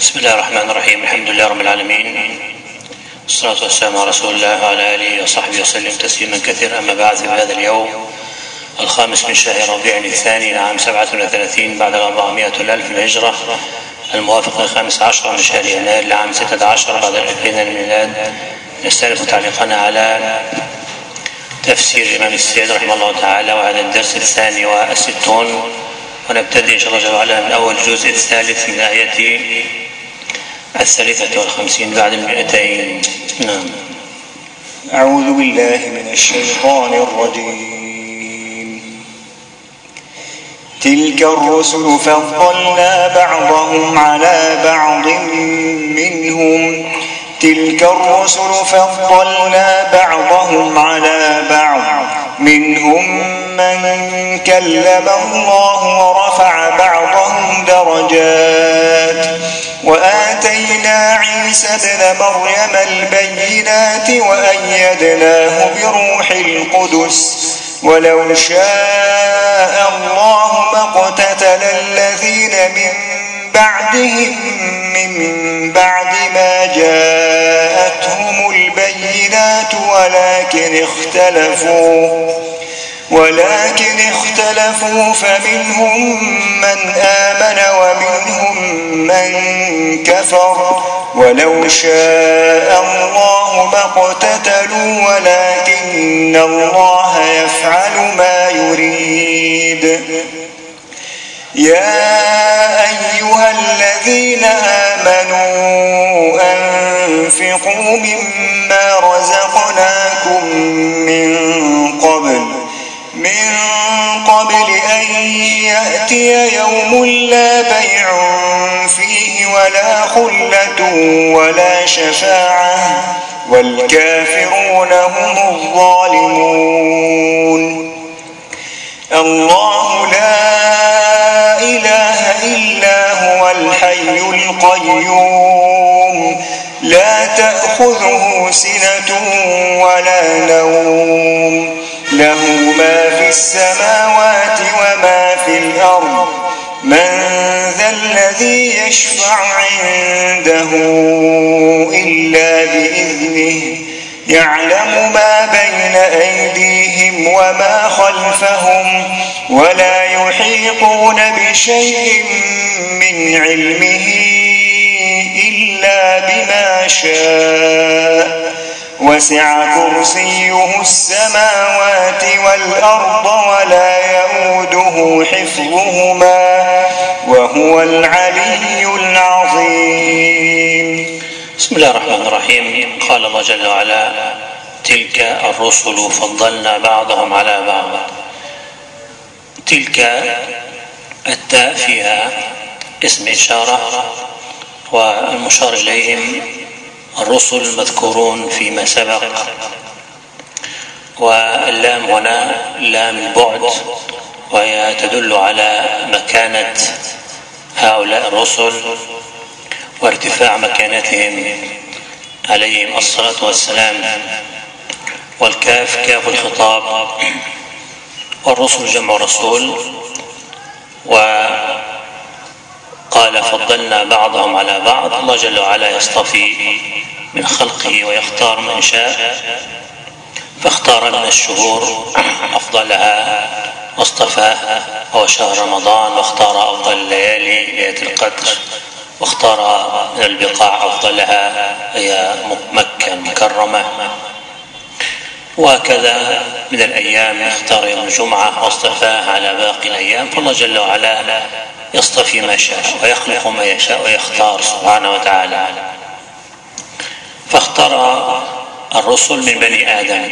بسم الله الرحمن الرحيم. الحمد لله رب العالمين، والصلاة والسلام على رسول الله وعلى آله وصحبه وسلم تسليما كثيرا. أما بعد، في هذا اليوم 5 من شهر ربيع الثاني لعام 37 بعد 400 الألف الهجرة، الموافق 15 من شهر يناير لعام 16 بعد 2000 الميلاد، نستأنف تعليقنا على تفسير الإمام السيد رحمه الله تعالى، وهذا الدرس 62، ونبتدئ إن شاء الله تعالى من أول الجزء الثالث من آية 53 بعد 200. نعم. أعوذ بالله من الشيطان الرجيم. تلك الرسل فضلنا بعضهم على بعض منهم من كلم الله ورفع بعضهم درجات، وآتينا عيسى ابن مريم البينات وأيدناه بروح القدس، ولو شاء الله ما اقتتل الذين من بعدهم من بعد ما جاءتهم البينات ولكن اختلفوا فمنهم من آمن ومنهم من كفر، ولو شاء الله ما اقتتلوا ولكن الله يفعل ما يريد. يا أيها الذين آمنوا أنفقوا مما رزقناكم من قبل أن يأتي يوم لا بيع فيه ولا خلة ولا شفاعة، والكافرون هم الظالمون. الله لا إله إلا هو الحي القيوم، لا تأخذه سنة ولا نوم، له ما في السماوات وما في الأرض. من ذا الذي يشفع عنده إلا بإذنه، يعلم ما بين أيديهم وما خلفهم، ولا يحيطون بشيء من علمه إلا بما شاء، وسع كرسيه السماوات والأرض ولا يؤوده حفظهما، وهو العلي العظيم. بسم الله الرحمن الرحيم. قال الله جل وعلا: تلك الرسل فضلنا بعضهم على بعض. تلك التاء فيها اسم إشارة، والمشار إليهم الرسل المذكورون فيما سبق، واللام هنا لام البعد، وهي تدل على مكانة هؤلاء الرسل وارتفاع مكانتهم عليهم الصلاة والسلام. والكاف كاف الخطاب، والرسل جمع رسول. وقال فضلنا بعضهم على بعض. الله جل وعلا يصطفي من خلقه ويختار من شاء، فاختار من الشهور أفضلها واصطفاها، هو شهر رمضان، واختار أفضل الليالي ليلة القدر، واختار من البقاع أفضلها هي مكة المكرمة، وهكذا من الأيام اختار يوم الجمعة واصطفاه على باقي الأيام. فالله جل وعلا يصطفي ما شاء ويخلق ما يشاء ويختار سبحانه وتعالى. فاختار الرسل من بني آدم،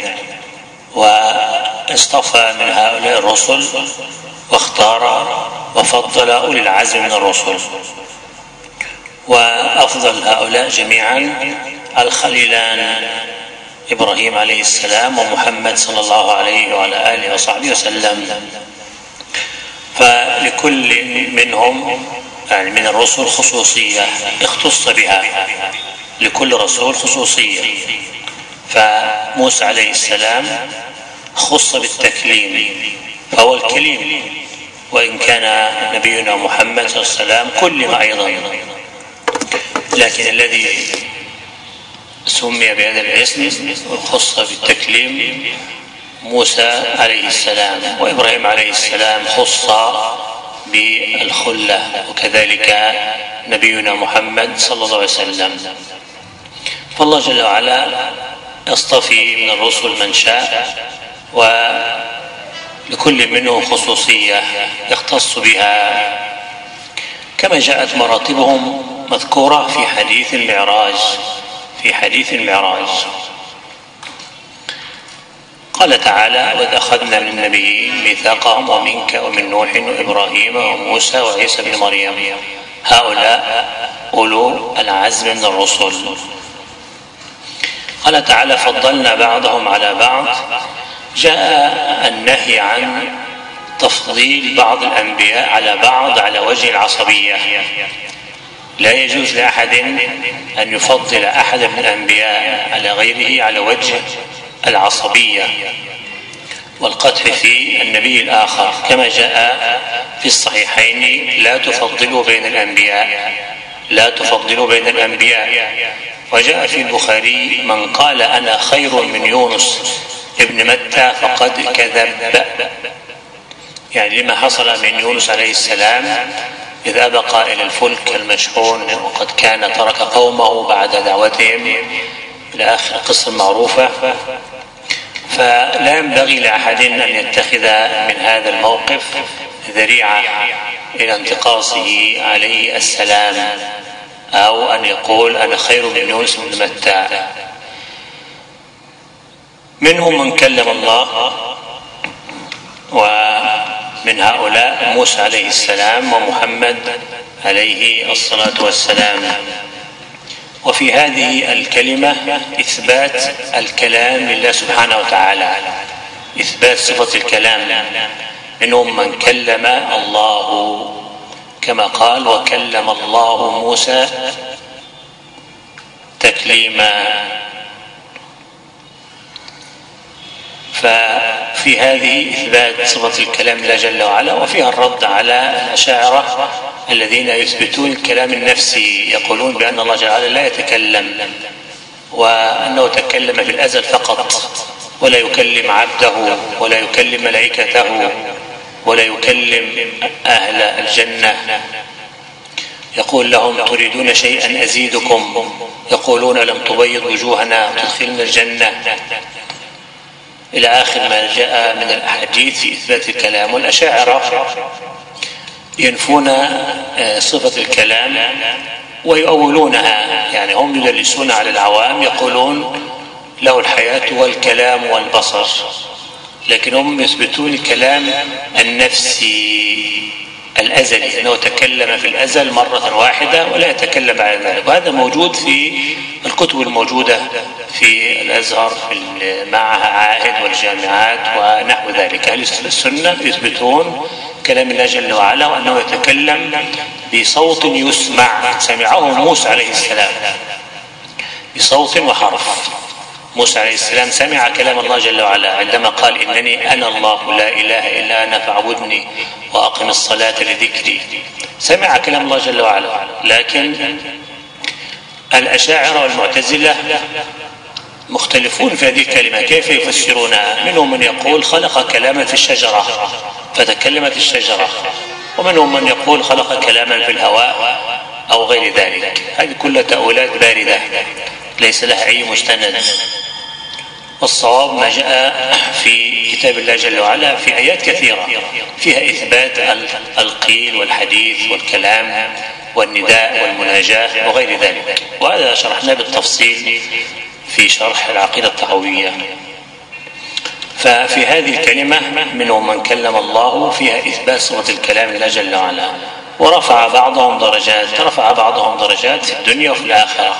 واصطفى من هؤلاء الرسل واختار وفضل أولي العزم من الرسل. وأفضل هؤلاء جميعا الخليلان إبراهيم عليه السلام ومحمد صلى الله عليه وعلى آله وصحبه وسلم. فلكل منهم يعني من الرسل خصوصية اختص بها، لكل رسول خصوصية. فموسى عليه السلام خص بالتكليم، فهو الكليم، وإن كان نبينا محمد صلى الله عليه وسلم كلم أيضا. لكن الذي سمي بهذا الاسم وخص بالتكليم موسى عليه السلام، وإبراهيم عليه السلام خص بالخلة، وكذلك نبينا محمد صلى الله عليه وسلم. فالله جل وعلا يصطفي من الرسل من شاء، ولكل منهم خصوصية يختص بها، كما جاءت مراتبهم مذكورة في حديث المعراج. قال تعالى: وإذ أخذنا من النبيين ميثاقهم ومنك ومن نوح وإبراهيم وموسى وعيسى بن مريم هؤلاء أولو العزم من الرسل. قال تعالى: فضلنا بعضهم على بعض. جاء النهي عن تفضيل بعض الأنبياء على بعض على وجه العصبية. لا يجوز لأحد أن يفضل أحد من الأنبياء على غيره على وجه العصبية والقدح في النبي الآخر، كما جاء في الصحيحين: لا تفضلوا بين الأنبياء. وجاء في البخاري: من قال أنا خير من يونس ابن متى فقد كذب. يعني لما حصل من يونس عليه السلام إذ أبقى إلى الفلك المشحون، وقد كان ترك قومه بعد دعوتهم إلى آخر القصة المعروفة. فلا ينبغي لأحد أن يتخذ من هذا الموقف ذريعة إلى انتقاصه عليه السلام، أو أن يقول أنا خير من يونس بن متى. منهم من كلم الله، ومن هؤلاء موسى عليه السلام ومحمد عليه الصلاة والسلام. وفي هذه الكلمة إثبات الكلام لله سبحانه وتعالى، إثبات صفة الكلام. منهم من كلم الله، كما قال: وكلم الله موسى تكليما. ففي هذه إثبات صفة الكلام لله جل وعلا، وفيها الرد على الأشاعرة الذين يثبتون الكلام النفسي، يقولون بأن الله جل وعلا لا يتكلم، وأنه تكلم في الأزل فقط، ولا يكلم عبده ولا يكلم ملائكته ولا يكلم أهل الجنة. يقول لهم: تريدون شيئا أزيدكم؟ يقولون: لم تبيض وجوهنا وتدخلنا الجنة، إلى آخر ما جاء من الأحاديث في إثبات الكلام. والأشاعرة ينفون صفة الكلام ويؤولونها، يعني هم يدلسون على العوام، يقولون له الحياة والكلام والبصر، لكن هم يثبتون الكلام النفسي الأزلي، أنه تكلم في الأزل مرة واحدة ولا يتكلم بعد ذلك. وهذا موجود في الكتب الموجودة في الأزهر، في المعاهد والجامعات ونحو ذلك. أهل السنة يثبتون كلام الله جل وعلا، وأنه يتكلم بصوت يسمع، سمعه موسى عليه السلام بصوت وحرف. موسى عليه السلام سمع كلام الله جل وعلا عندما قال: إنني أنا الله لا إله إلا أنا فاعبدني وأقم الصلاة لذكري. سمع كلام الله جل وعلا. لكن الأشاعرة والمعتزلة مختلفون في هذه الكلمة، كيف يفسرونها؟ منهم من يقول خلق كلاما في الشجرة فتكلمت الشجرة، ومنهم من يقول خلق كلاما في الهواء أو غير ذلك. هذه كلها تأويلات باردة ليس لها أي مستند. والصواب ما جاء في كتاب الله جل وعلا في آيات كثيرة فيها إثبات القيل والحديث والكلام والنداء والمناجاة وغير ذلك، وهذا شرحناه بالتفصيل في شرح العقيدة الطحاوية. ففي هذه الكلمة منهم من كلم الله فيها إثبات صفة الكلام لله جل وعلا، ورفع بعضهم درجات في الدنيا وفي الآخرة.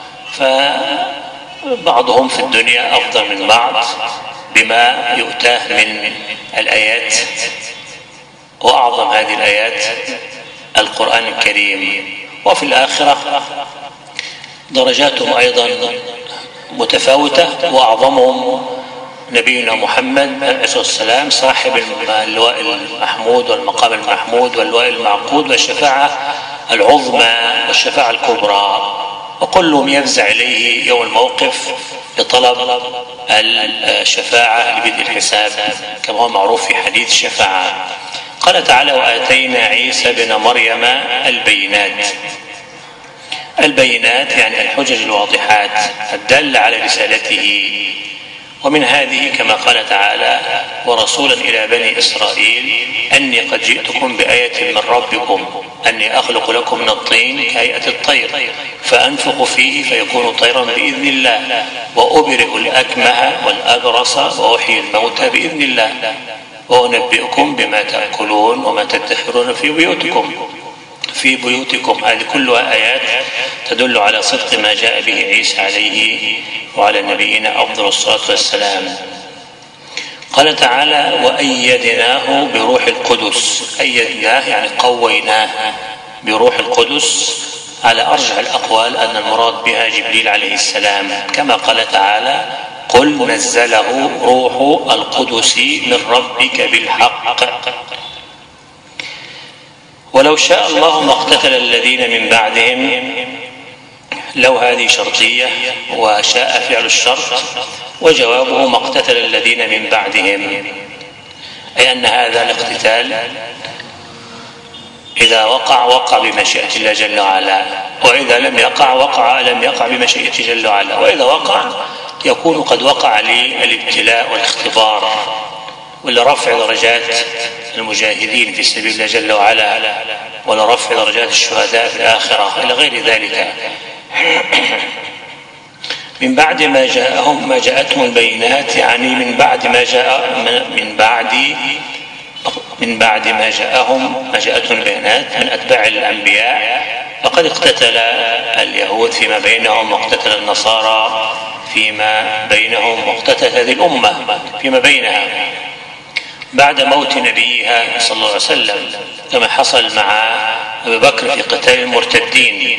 فبعضهم في الدنيا أفضل من بعض بما يؤتاه من الآيات، وأعظم هذه الآيات القرآن الكريم. وفي الآخرة درجاتهم أيضا متفاوتة، وأعظمهم نبينا محمد عليه الصلاة والسلام صاحب اللواء المحمود والمقام المحمود واللواء المعقود والشفاعة العظمى والشفاعة الكبرى. وكلهم يفزع إليه يوم الموقف لطلب الشفاعة لبدء الحساب كما هو معروف في حديث الشفاعة. قال تعالى: وآتينا عيسى بن مريم البينات يعني الحجج الواضحات الدالة على رسالته. ومن هذه كما قال تعالى: ورسولا إلى بني إسرائيل أني قد جئتكم بآية من ربكم أني أخلق لكم من الطين كهيئة الطير فأنفخ فيه فيكون طيرا بإذن الله وأبرئ الأكمه والأبرص وأحيي الموتى بإذن الله وأنبئكم بما تأكلون وما تدخرون في بيوتكم. هذه كلها آيات تدل على صدق ما جاء به عيسى عليه وعلى نبينا أفضل الصلاة والسلام. قال تعالى: وأيدناه بروح القدس. أيدناه يعني قويناه بروح القدس، على أرجح الأقوال أن المراد بها جبريل عليه السلام كما قال تعالى: قل نزله روح القدس من ربك بالحق ولو شاء الله ما اقتتل الذين من بعدهم. لو هذه شرطية وشاء فعل الشرط، وجوابه ما اقتتل الذين من بعدهم، أي أن هذا الاقتتال إذا وقع بمشيئة الله جل وعلا، وإذا لم يقع لم يقع بمشيئة جل وعلا، وإذا وقع يكون قد وقع للابتلاء والاختبار ولرفع درجات المجاهدين في سبيل الله جل وعلا ولرفع درجات الشهداء في الآخرة إلى غير ذلك. من بعد ما جاءتهم البينات يعني من بعد ما جاءتهم البينات من أتباع الأنبياء، فقد اقتتل اليهود فيما بينهم واقتتل النصارى فيما بينهم واقتتل هذه الأمة فيما بينها بعد موت نبيها صلى الله عليه وسلم، كما حصل مع أبي بكر في قتال المرتدين.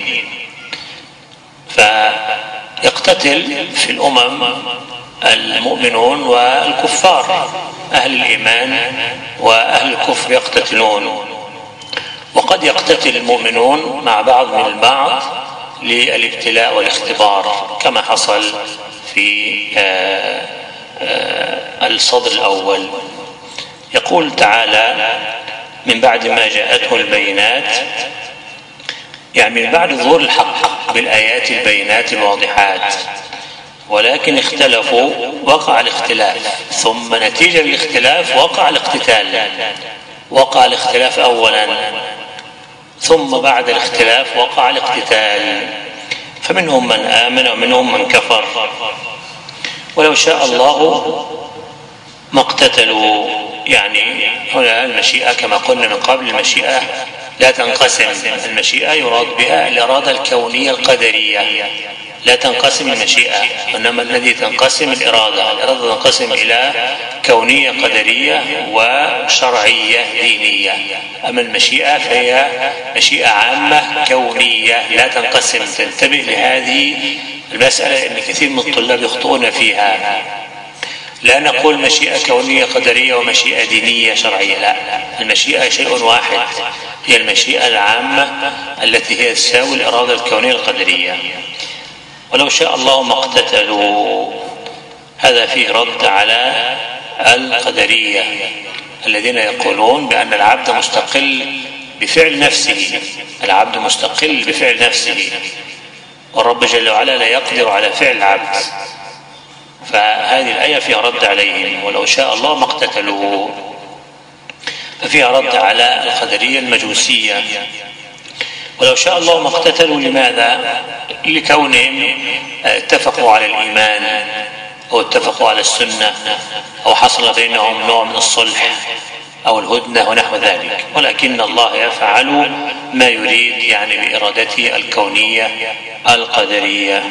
فيقتتل في الأمم المؤمنون والكفار، أهل الإيمان وأهل الكفر يقتتلون، وقد يقتتل المؤمنون مع بعض من البعض للابتلاء والاختبار كما حصل في الصدر الأول. يقول تعالى: من بعد ما جاءته البينات، يعني من بعد ظهور الحق بالآيات البينات الواضحات، ولكن اختلفوا وقع الاختلاف، ثم نتيجة الاختلاف وقع الاقتتال. وقع الاختلاف أولا ثم بعد الاختلاف وقع الاقتتال، فمنهم من آمن ومنهم من كفر. ولو شاء الله ما اقتتلوا، يعني هنا المشيئة كما قلنا من قبل، المشيئة لا تنقسم، المشيئة يراد بها الإرادة الكونية القدرية، لا تنقسم المشيئة، وإنما الذي تنقسم الإرادة تنقسم إلى كونية قدرية وشرعية دينية. أما المشيئة فهي مشيئة عامة كونية لا تنقسم. تنتبه لهذه المسألة إن كثير من الطلاب يخطئون فيها. لا نقول مشيئة كونية قدرية ومشيئة دينية شرعية، لا، المشيئة شيء واحد، هي المشيئة العامة التي هي تساوي الإرادة الكونية القدرية. ولو شاء الله ما اقتتلوا، هذا فيه رد على القدرية الذين يقولون بأن العبد مستقل بفعل نفسه، العبد مستقل بفعل نفسه، والرب جل وعلا لا يقدر على فعل العبد. فهذه الآية فيها رد عليهم، ولو شاء الله ما اقتتلوا، ففيها رد على القدرية المجوسية. ولو شاء الله ما اقتتلوا، لماذا؟ لكونهم اتفقوا على الإيمان أو اتفقوا على السنة أو حصل بينهم نوع من الصلح أو الهدنة ونحو ذلك، ولكن الله يفعل ما يريد يعني بإرادته الكونية القدرية.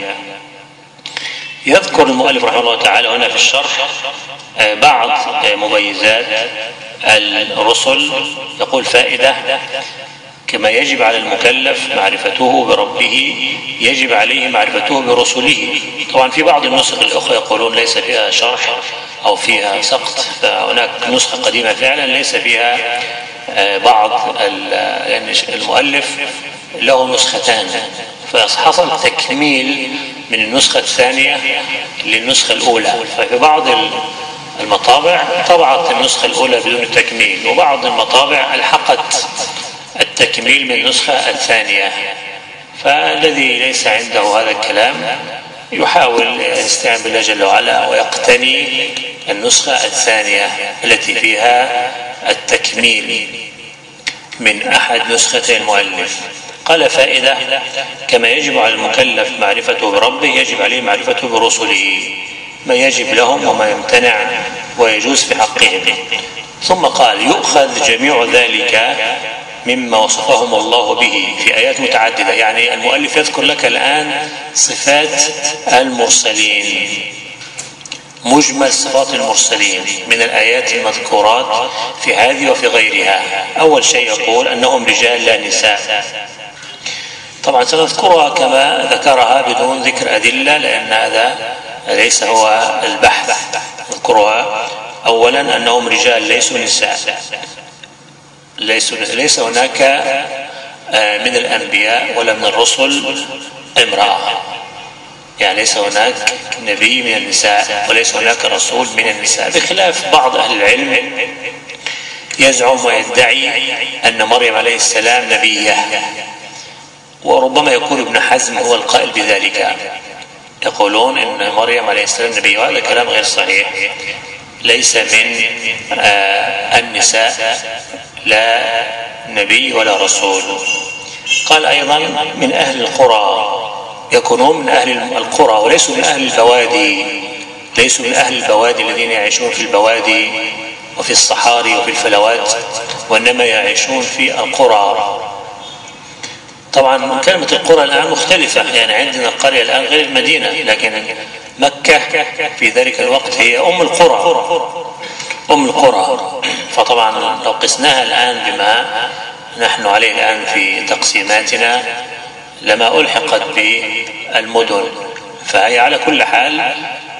يذكر المؤلف رحمه الله تعالى هنا في الشرح بعض مميزات الرسل. يقول: فائدة: كما يجب على المكلف معرفته بربه يجب عليه معرفته برسله. طبعا في بعض النسخ الأخرى يقولون ليس فيها شرح أو فيها سقط، فهناك نسخة قديمة فعلا ليس فيها بعض، يعني المؤلف له نسختان، فحصل تكميل من النسخة الثانية للنسخة الأولى. ففي بعض المطابع طبعت النسخة الأولى بدون تكميل، وبعض المطابع ألحقت التكميل من النسخة الثانية. فالذي ليس عنده هذا الكلام يحاول يستعين بالله جل وعلا ويقتني النسخة الثانية التي فيها التكميل من أحد نسختي المؤلف. قال فائدة: كما يجب على المكلف معرفته بربه يجب عليه معرفته برسله، ما يجب لهم وما يمتنع ويجوز في حقهم. ثم قال: يؤخذ جميع ذلك مما وصفهم الله به في آيات متعددة. يعني المؤلف يذكر لك الآن صفات المرسلين، مجمل صفات المرسلين من الآيات المذكورات في هذه وفي غيرها. أول شيء يقول أنهم رجال لا نساء. طبعا سنذكرها كما ذكرها بدون ذكر أدلة، لأن هذا ليس هو البحث. نذكرها أولا أنهم رجال ليسوا نساء، ليس هناك من الأنبياء ولا من الرسل امرأة، يعني ليس هناك نبي من النساء وليس هناك رسول من النساء، بخلاف بعض أهل العلم يزعم ويدعي أن مريم عليه السلام نبية، وربما يكون ابن حزم هو القائل بذلك. يقولون إن مريم عليه السلام نبي، وهذا كلام غير صحيح، ليس من النساء لا نبي ولا رسول. قال أيضا من أهل القرى، يكونون من أهل القرى وليسوا من أهل البوادي، ليسوا من أهل البوادي الذين يعيشون في البوادي وفي الصحاري وفي الفلوات، وإنما يعيشون في القرى. طبعا كلمة القرى الآن مختلفة، يعني عندنا القرية الآن غير المدينة، لكن مكة في ذلك الوقت هي أم القرى. فطبعا لو قسناها الآن بما نحن عليه الآن في تقسيماتنا لما ألحقت بالمدن. فهي على كل حال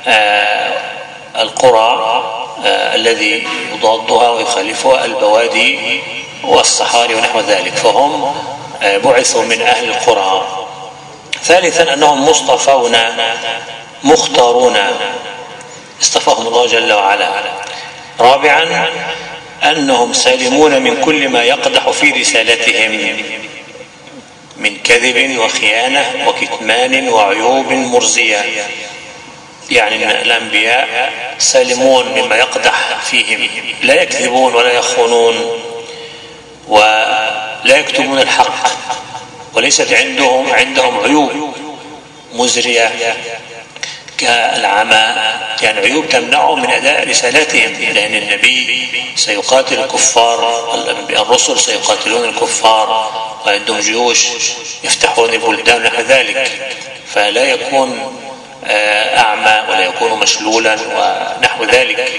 القرى الذي يضادها ويخالفها البوادي والصحاري ونحو ذلك، فهم بعثوا من أهل القرى. ثالثا أنهم مصطفون مختارون، اصطفاهم الله جل وعلا. رابعا أنهم سالمون من كل ما يقدح في رسالتهم من كذب وخيانة وكتمان وعيوب مرزية. يعني الأنبياء سالمون مما يقدح فيهم، لا يكذبون ولا يخونون ولا يكتمون الحق، وليست عندهم عيوب مزرية كالعمى، يعني عيوب تمنعهم من أداء رسالاتهم، لأن النبي سيقاتل الكفار، الرسل سيقاتلون الكفار وعندهم جيوش يفتحون البلدان نحو ذلك، فلا يكون أعمى ولا يكون مشلولا ونحو ذلك.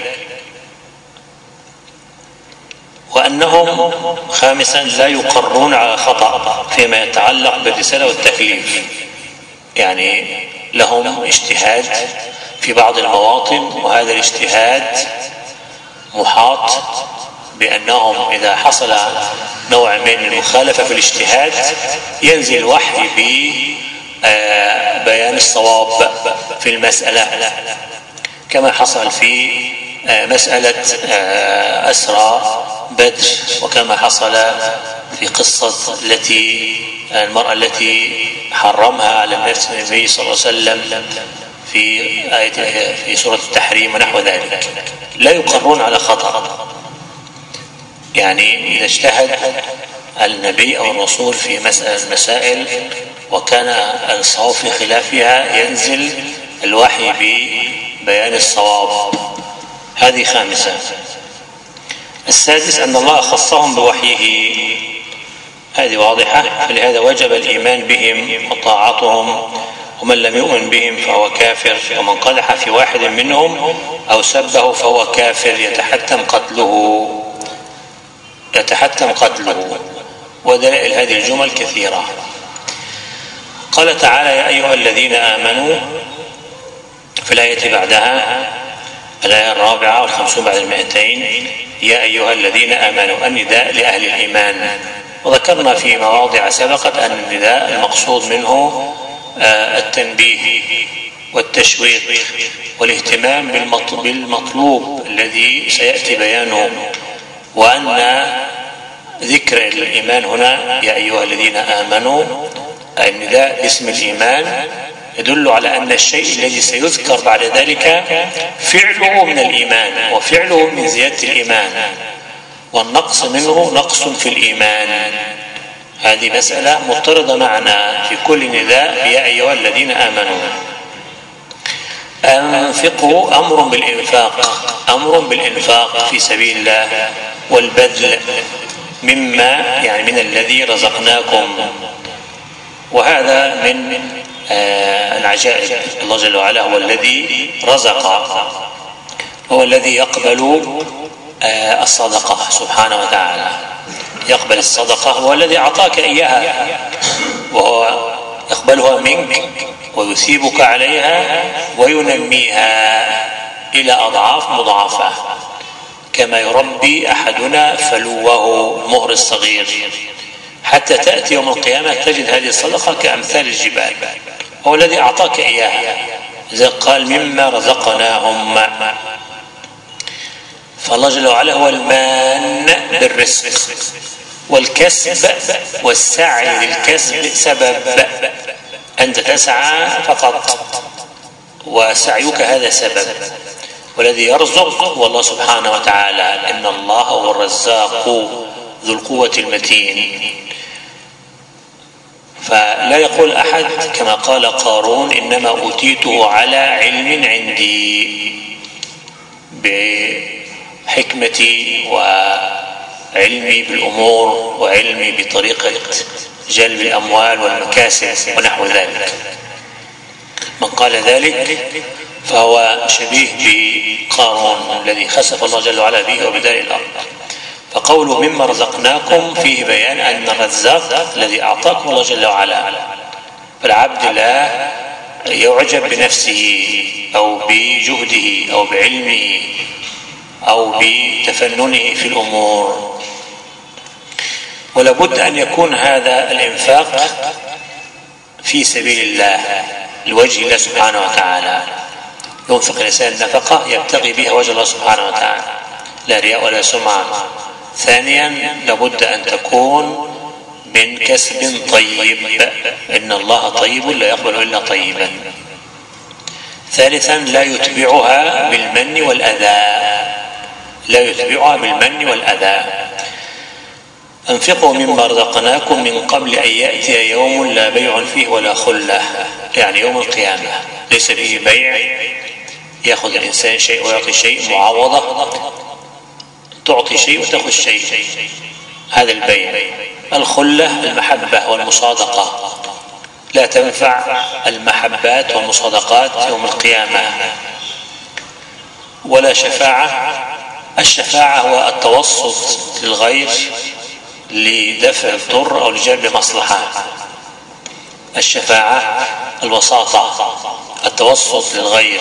وأنهم خامسا لا يقرون على خطأ فيما يتعلق بالرسالة والتكليف، يعني لهم اجتهاد في بعض المواطن، وهذا الاجتهاد محاط بأنهم إذا حصل نوع من المخالفة في الاجتهاد ينزل الوحي ببيان الصواب في المسألة، كما حصل في مسألة أسرى بدر، وكما حصل في قصة المرأة التي حرمها على النبي صلى الله عليه وسلم في سورة التحريم ونحو ذلك. لا يقرون على خطأ، يعني إذا اجتهد النبي أو الرسول في مسائل وكان الصواب في خلافها ينزل الوحي ببيان الصواب. هذه خامسة. السادس أن الله خصهم بوحيه، هذه واضحة، فلهذا وجب الإيمان بهم وطاعتهم، ومن لم يؤمن بهم فهو كافر، ومن قدح في واحد منهم أو سبه فهو كافر يتحتم قتله. ودلائل هذه الجمل كثيرة. قال تعالى: يا أيها الذين آمنوا، في الآية بعدها الآية 54 بعد 200، يا أيها الذين آمنوا، النداء لأهل الإيمان، وذكرنا في مواضع سبقت أن النداء المقصود منه التنبيه والتشويق والاهتمام بالمطلوب الذي سيأتي بيانه، وأن ذكر الإيمان هنا يا أيها الذين آمنوا، النداء باسم الإيمان يدل على أن الشيء الذي سيذكر بعد ذلك فعله من الإيمان، وفعله من زيادة الإيمان، والنقص منه نقص في الإيمان. هذه مسألة مضطردة معنا في كل نداء يا أيها الذين آمنوا. أنفقوا أمر بالإنفاق في سبيل الله والبذل مما يعني من الذي رزقناكم، وهذا من العجائب. الله جل وعلا هو الذي رزق، هو الذي يقبل الصدقة سبحانه وتعالى، يقبل الصدقة، هو الذي أعطاك إياها وهو يقبلها منك ويثيبك عليها وينميها إلى أضعاف مضاعفة، كما يربي أحدنا فلوه المهر الصغير حتى تأتي يوم القيامة تجد هذه الصدقة كأمثال الجبال. هو الذي أعطاك إياها، إذا قال مما رزقناهم. فالله جل وعلا هو المان بالرزق، والكسب والسعي للكسب سبب، أنت تسعى فقط وسعيك هذا سبب، والذي يرزق هو الله سبحانه وتعالى. إن الله هو الرزاق ذو القوة المتين. فلا يقول أحد كما قال قارون إنما أوتيته على علم عندي، بحكمتي وعلمي بالأمور وعلمي بطريقة جلب الأموال والمكاسب ونحو ذلك. من قال ذلك فهو شبيه بقارون الذي خسف الله جل وعلا به وبدار الأرض. فقوله مما رزقناكم فيه بيان أن الرزاق الذي أعطاكم الله جل وعلا، فالعبد لا يعجب بنفسه أو بجهده أو بعلمه أو بتفننه في الأمور، ولابد أن يكون هذا الإنفاق في سبيل الله لوجه الله سبحانه وتعالى. ينفق الإنسان النفقة يبتغي بها وجه الله سبحانه وتعالى، لا رياء ولا سمعة. ثانيا لابد أن تكون من كسب طيب، إن الله طيب لا يقبل إلا طيبا. ثالثا لا يتبعها بالمن والأذى، أنفقوا مما رزقناكم من قبل أن يأتي يوم لا بيع فيه ولا خلة، يعني يوم القيامة ليس فيه بيع، يأخذ الإنسان شيء ويعطي شيء معاوضة، تعطي شيء وتأخذ شيء، هذا البيع. الخلة المحبة والمصادقة، لا تنفع المحبات والمصادقات يوم القيامة. ولا شفاعة. الشفاعة هو التوسط للغير لدفع الضر أو لجلب مصلحة. الشفاعة الوساطة، التوسط للغير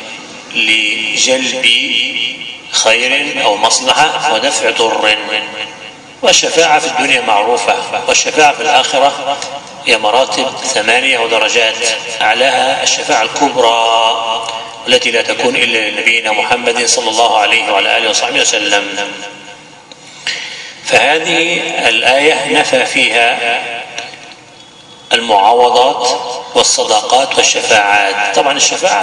لجلب خير أو مصلحة ودفع ضر. والشفاعة في الدنيا معروفة، والشفاعة في الآخرة هي مراتب 8 ودرجات، أعلاها الشفاعة الكبرى التي لا تكون إلا لنبينا محمد صلى الله عليه وعلى آله وصحبه وسلم. فهذه الآية نفى فيها المعاوضات والصداقات والشفاعات. طبعا الشفاعة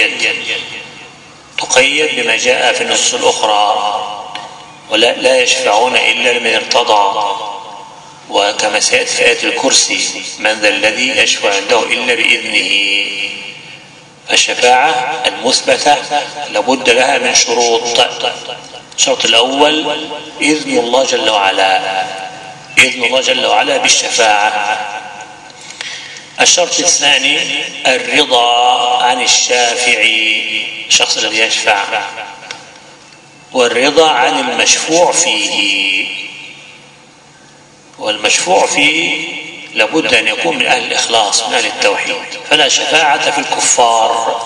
تقيد بما جاء في النصوص الأخرى، ولا يشفعون إلا لمن ارتضى، وكما سيأتي في آية الكرسي من ذا الذي يشفع عنده إلا بإذنه. الشفاعة المثبتة لابد لها من شروط. الشرط الأول إذن الله جل وعلا، إذن الله جل وعلا بالشفاعة. الشرط الثاني الرضا عن الشافعي، الشخص الذي يشفع، والرضا عن المشفوع فيه. والمشفوع فيه لابد أن يكون من أهل الإخلاص، من أهل التوحيد، فلا شفاعة في الكفار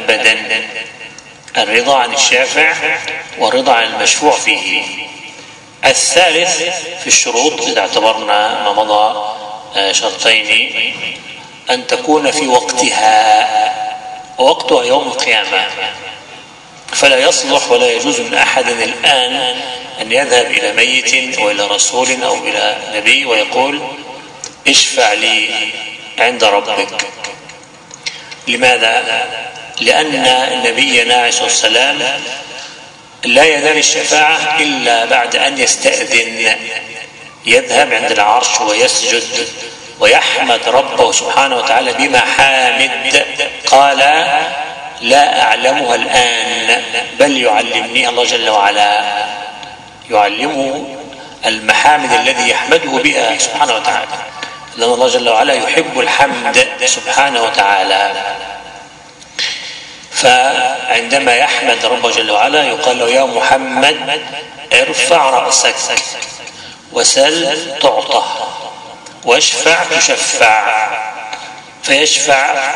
أبدا. الرضا عن الشافع والرضا عن المشفوع فيه. الثالث في الشروط إذا اعتبرنا ما مضى شرطين أن تكون في وقتها، ووقتها يوم القيامة، فلا يصلح ولا يجوز من أحد الآن أن يذهب إلى ميت وإلى رسول أو إلى نبي ويقول اشفع لي عند ربك. لماذا؟ لأن نبينا عليه الصلاة والسلام لا ينال الشفاعة إلا بعد أن يستأذن، يذهب عند العرش ويسجد ويحمد ربه سبحانه وتعالى بمحامد قال لا أعلمها الآن بل يعلمني الله جل وعلا، يعلمه المحامد الذي يحمده بها سبحانه وتعالى، لأن الله جل وعلا يحب الحمد سبحانه وتعالى. فعندما يحمد ربه جل وعلا يقال له يا محمد ارفع رأسك وسل تعطى واشفع تشفع، فيشفع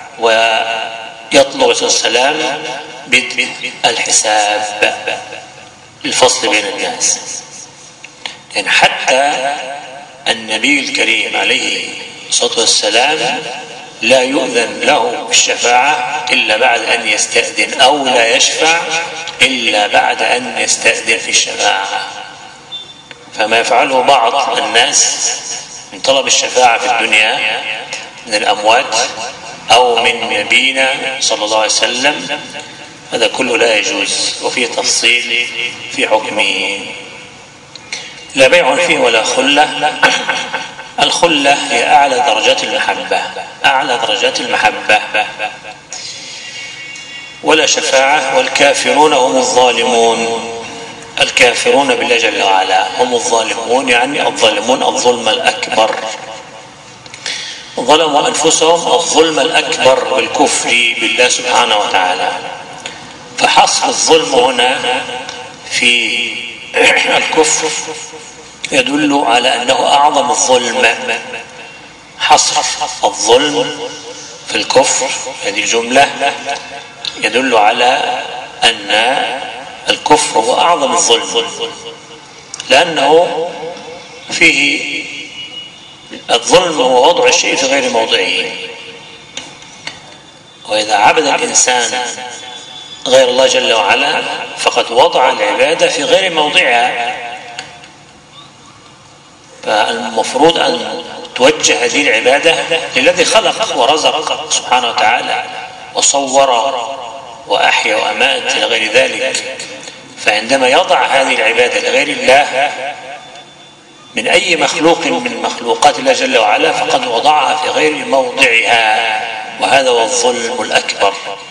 ويطلع السلام بدء الحساب الفصل بين الناس. يعني حتى النبي الكريم عليه الصلاة والسلام لا يؤذن له بالشفاعة إلا بعد أن يستأذن، أو لا يشفع إلا بعد أن يستأذن في الشفاعة. فما يفعله بعض الناس من طلب الشفاعة في الدنيا من الأموات أو من نبينا صلى الله عليه وسلم هذا كله لا يجوز، وفيه تفصيل في حكمه. لا بيع فيه ولا خلة. الخلة هي أعلى درجات المحبة، أعلى درجات المحبة. ولا شفاعة. والكافرون هم الظالمون، الكافرون بالله جل وعلا هم الظالمون، يعني الظالمون الظلم الأكبر، ظلموا أنفسهم الظلم الأكبر بالكفر بالله سبحانه وتعالى. فحصر الظلم هنا في الكفر يدل على أنه أعظم الظلم. حصر الظلم في الكفر هذه الجملة يدل على أن الكفر هو أعظم الظلم، لأنه فيه الظلم هو وضع الشيء في غير موضعه. وإذا عبد الإنسان غير الله جل وعلا فقد وضع العبادة في غير موضعها. فالمفروض أن توجه هذه العبادة للذي خلق ورزق سبحانه وتعالى وصور وأحيا وأمات إلى غير ذلك. فعندما يضع هذه العبادة لغير الله من أي مخلوق من مخلوقات الله جل وعلا فقد وضعها في غير موضعها، وهذا هو الظلم الأكبر.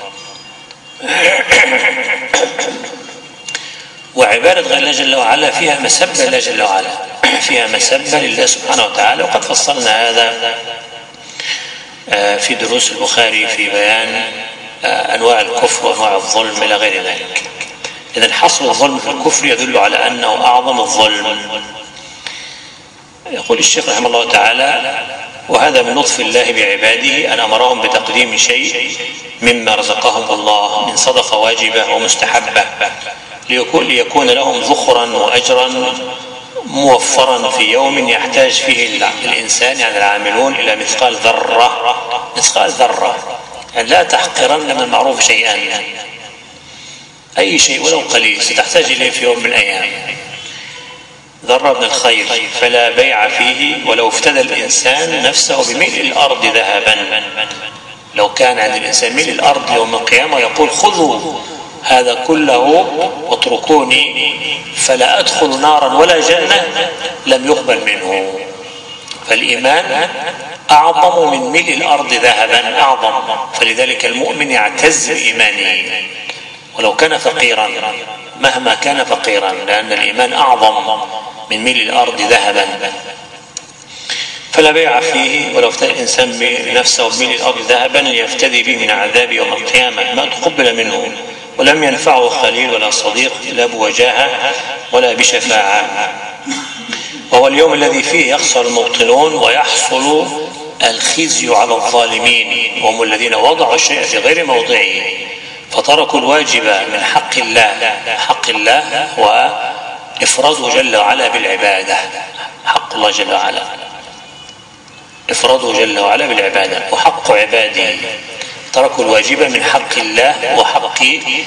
وعبادة غير الله جل وعلا فيها مسبة لله جل وعلا، فيها مسبة لله سبحانه وتعالى، وقد فصلنا هذا في دروس البخاري في بيان أنواع الكفر وأنواع الظلم إلى غير ذلك. إذن حصر الظلم في الكفر يدل على أنه أعظم الظلم. يقول الشيخ رحمه الله تعالى وهذا من لطف الله بعباده أن أمرهم بتقديم شيء مما رزقهم الله من صدقة واجبة ومستحبة ليكون لهم ذخرا وأجرا موفرا في يوم يحتاج فيه الإنسان يعني العاملون إلى مثقال ذرة. يعني لا تحقرن من المعروف شيئا، أي شيء ولو قليل ستحتاج إليه في يوم من الأيام. ذرة من الخير فلا بيع فيه ولو افتدى الإنسان نفسه بملء الأرض ذهبا. لو كان عند الإنسان ملء الأرض يوم القيامة يقول خذوا هذا كله واتركوني فلا أدخل نارا ولا جنة لم يقبل منه. فالإيمان أعظم من ملء الأرض ذهبا، أعظم. فلذلك المؤمن يعتز بإيمانه ولو كان فقيرا، مهما كان فقيرا، لأن الإيمان أعظم من ملء الأرض ذهبا. فلا بيع فيه ولو افتدى الإنسان بنفسه بملء الأرض ذهبا يفتدي به من عذاب يوم القيامة ما تقبل منه، ولم ينفعه خليل ولا صديق لا بوجاهة ولا بشفاعة. وهو اليوم الذي فيه يخسر المبطلون ويحصل الخزي على الظالمين، وهم الذين وضعوا الشيء في غير موضعه فتركوا الواجب من حق الله. حق الله هو إفراده جل وعلا بالعبادة، حق الله جل وعلا، إفراده جل وعلا بالعبادة. وحق عباده تركوا الواجب من حق الله وحق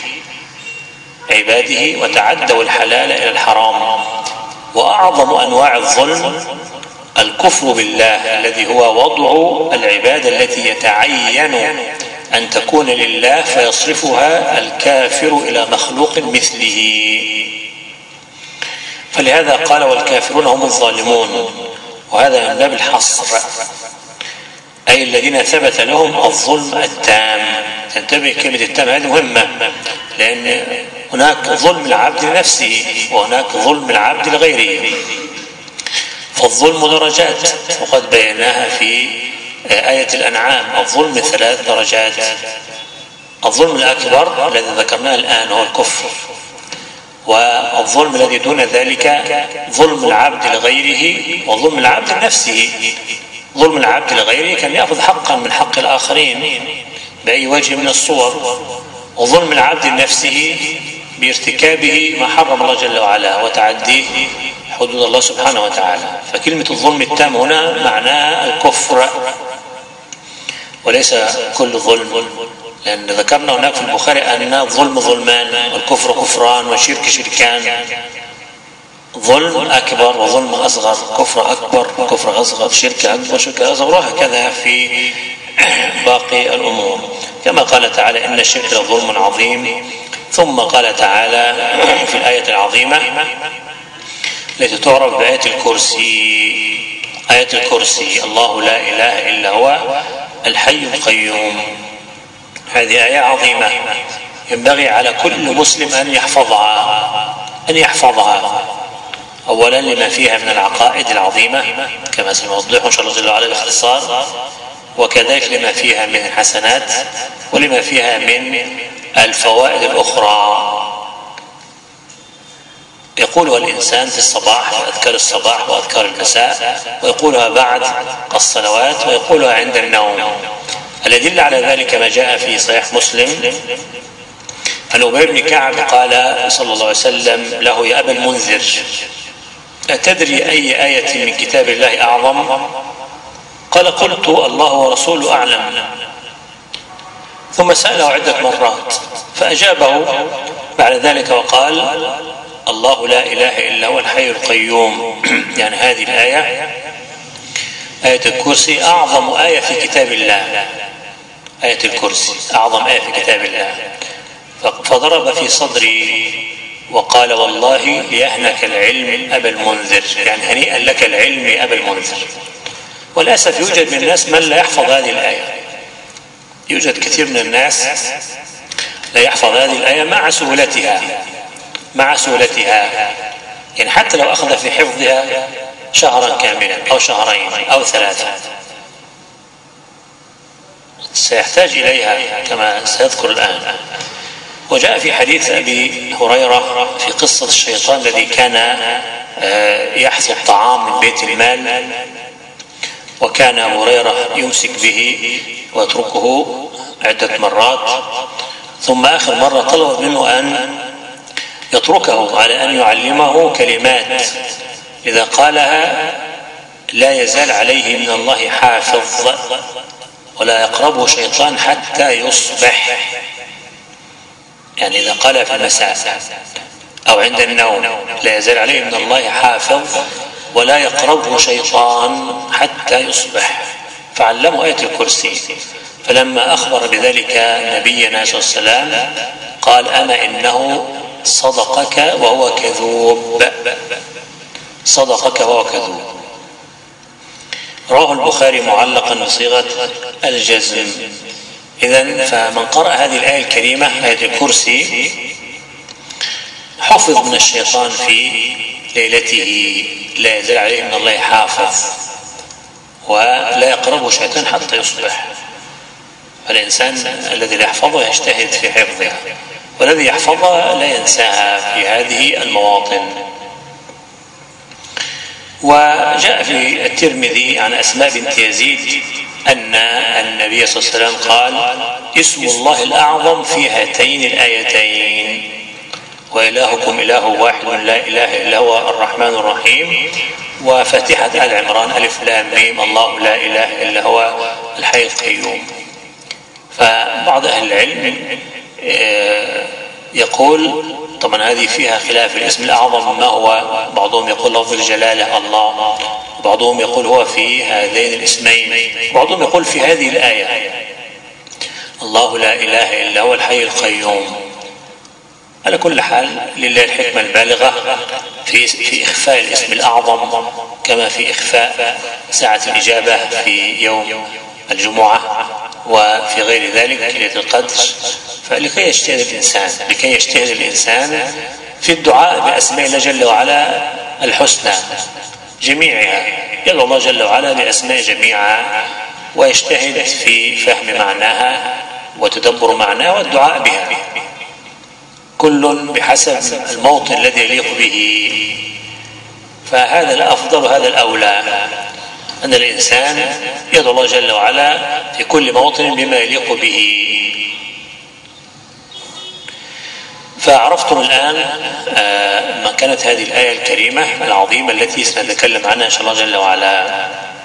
عباده وتعدوا الحلال إلى الحرام. وأعظم أنواع الظلم الكفر بالله الذي هو وضع العبادة التي يتعين أن تكون لله فيصرفها الكافر إلى مخلوق مثله. فلهذا قال والكافرون هم الظالمون، وهذا من باب الحصر، أي الذين ثبت لهم الظلم التام. تنتبه كلمة التام هذه مهمة، لأن هناك ظلم العبد لنفسه وهناك ظلم العبد لغيره. فالظلم درجات، وقد بيناها في آية الأنعام. الظلم 3 درجات. الظلم الأكبر الذي ذكرناه الآن هو الكفر، والظلم الذي دون ذلك ظلم العبد لغيره وظلم العبد لنفسه. ظلم العبد لغيره كان يأخذ حقا من حق الآخرين بأي وجه من الصور، وظلم العبد لنفسه بارتكابه ما حرم الله جل وعلا وتعديه حدود الله سبحانه وتعالى. فكلمة الظلم التام هنا معناها الكفر وليس كل ظلم، لأن ذكرنا هناك في البخاري أن الظلم ظلمان والكفر كفران والشرك شركان. ظلم أكبر وظلم أصغر، كفر أكبر وكفر أصغر، شرك أكبر شرك أصغر، وهكذا في باقي الأمور. كما قال تعالى إن الشرك لظلم عظيم. ثم قال تعالى في الآية العظيمة التي تعرف بآية الكرسي، آية الكرسي الله لا إله إلا هو الحي القيوم. هذه آية عظيمة ينبغي على كل مسلم أن يحفظها أولا لما فيها من العقائد العظيمة كما سنوضح إن شاء الله جل وعلا باختصار، وكذلك لما فيها من الحسنات ولما فيها من الفوائد الأخرى. يقولها الإنسان في الصباح وأذكار الصباح وأذكار المساء، ويقولها بعد الصلوات، ويقولها عند النوم. الأدلة على ذلك ما جاء في صحيح مسلم عن أبي بن كعب قال صلى الله عليه وسلم له يا أبا المنذر أتدري أي آية من كتاب الله أعظم؟ قال قلت الله ورسوله أعلم. ثم سأله عدة مرات فأجابه بعد ذلك وقال الله لا إله إلا هو الحي القيوم. يعني هذه الآية آية الكرسي أعظم آية في كتاب الله، آية الكرسي أعظم آية في كتاب الله. فضرب في صدري وقال والله ليهنك العلم أبا المنذر، يعني هنيئا لك العلم يا أبا المنذر. وللأسف يوجد من الناس من لا يحفظ هذه الآية، يوجد كثير من الناس لا يحفظ هذه الآية مع سهولتها، يعني حتى لو أخذ في حفظها شهرا كاملا أو شهرين أو 3 سيحتاج إليها كما سيذكر الآن. وجاء في حديث أبي هريرة في قصة الشيطان الذي كان يحث الطعام من بيت المال، وكان أبو هريرة يمسك به ويتركه عدة مرات، ثم آخر مرة طلب منه أن يتركه على أن يعلمه كلمات إذا قالها لا يزال عليه من الله حافظ ولا يقربه شيطان حتى يصبح. يعني إذا قال في المساء أو عند النوم لا يزال عليه من الله حافظ ولا يقربه شيطان حتى يصبح. فعلمه آية الكرسي. فلما أخبر بذلك نبينا صلى الله عليه وسلم قال أما إنه صدقك وهو كذوب، صدقك وهو كذوب. رواه البخاري معلقا بصيغة الجزم. إذن فمن قرأ هذه الآية الكريمة آية الكرسي حفظ من الشيطان في ليلته، لا يزال عليه من الله حافظ ولا يقربه شيطان حتى يصبح. فالإنسان الذي لا يحفظها يجتهد في حفظها، والذي يحفظها لا ينساها في هذه المواطن. وجاء في الترمذي عن أسماء بنت يزيد أن النبي صلى الله عليه وسلم قال اسم الله الأعظم في هاتين الآيتين وإلهكم إله واحد لا إله إلا هو الرحمن الرحيم. وفاتحة آل عمران ألف لام ميم الله لا إله إلا هو الحي القيوم. فبعض أهل العلم يقول طبعا هذه فيها خلاف، الاسم الأعظم ما هو؟ بعضهم يقول لفظ الجلالة الله، وبعضهم يقول هو في هذين الاسمين، وبعضهم يقول في هذه الآية الله لا إله إلا هو الحي القيوم. على كل حال لله الحكمة البالغة في إخفاء الاسم الأعظم، كما في إخفاء ساعة الإجابة في يوم الجمعة وفي غير ذلك ليلة القدر. فلكي يجتهد الإنسان في الدعاء بأسماء الله جل وعلا الحسنى جميعها، يدعو الله جل وعلا بأسماء جميعها ويجتهد في فهم معناها وتدبر معناها والدعاء بها، كل بحسب الموطن الذي يليق به. فهذا الأفضل وهذا الأولى، أن الإنسان يدعو الله جل وعلا في كل موطن بما يليق به. فعرفتم الآن ما كانت هذه الآية الكريمة العظيمة التي سنتكلم عنها إن شاء الله جل وعلا.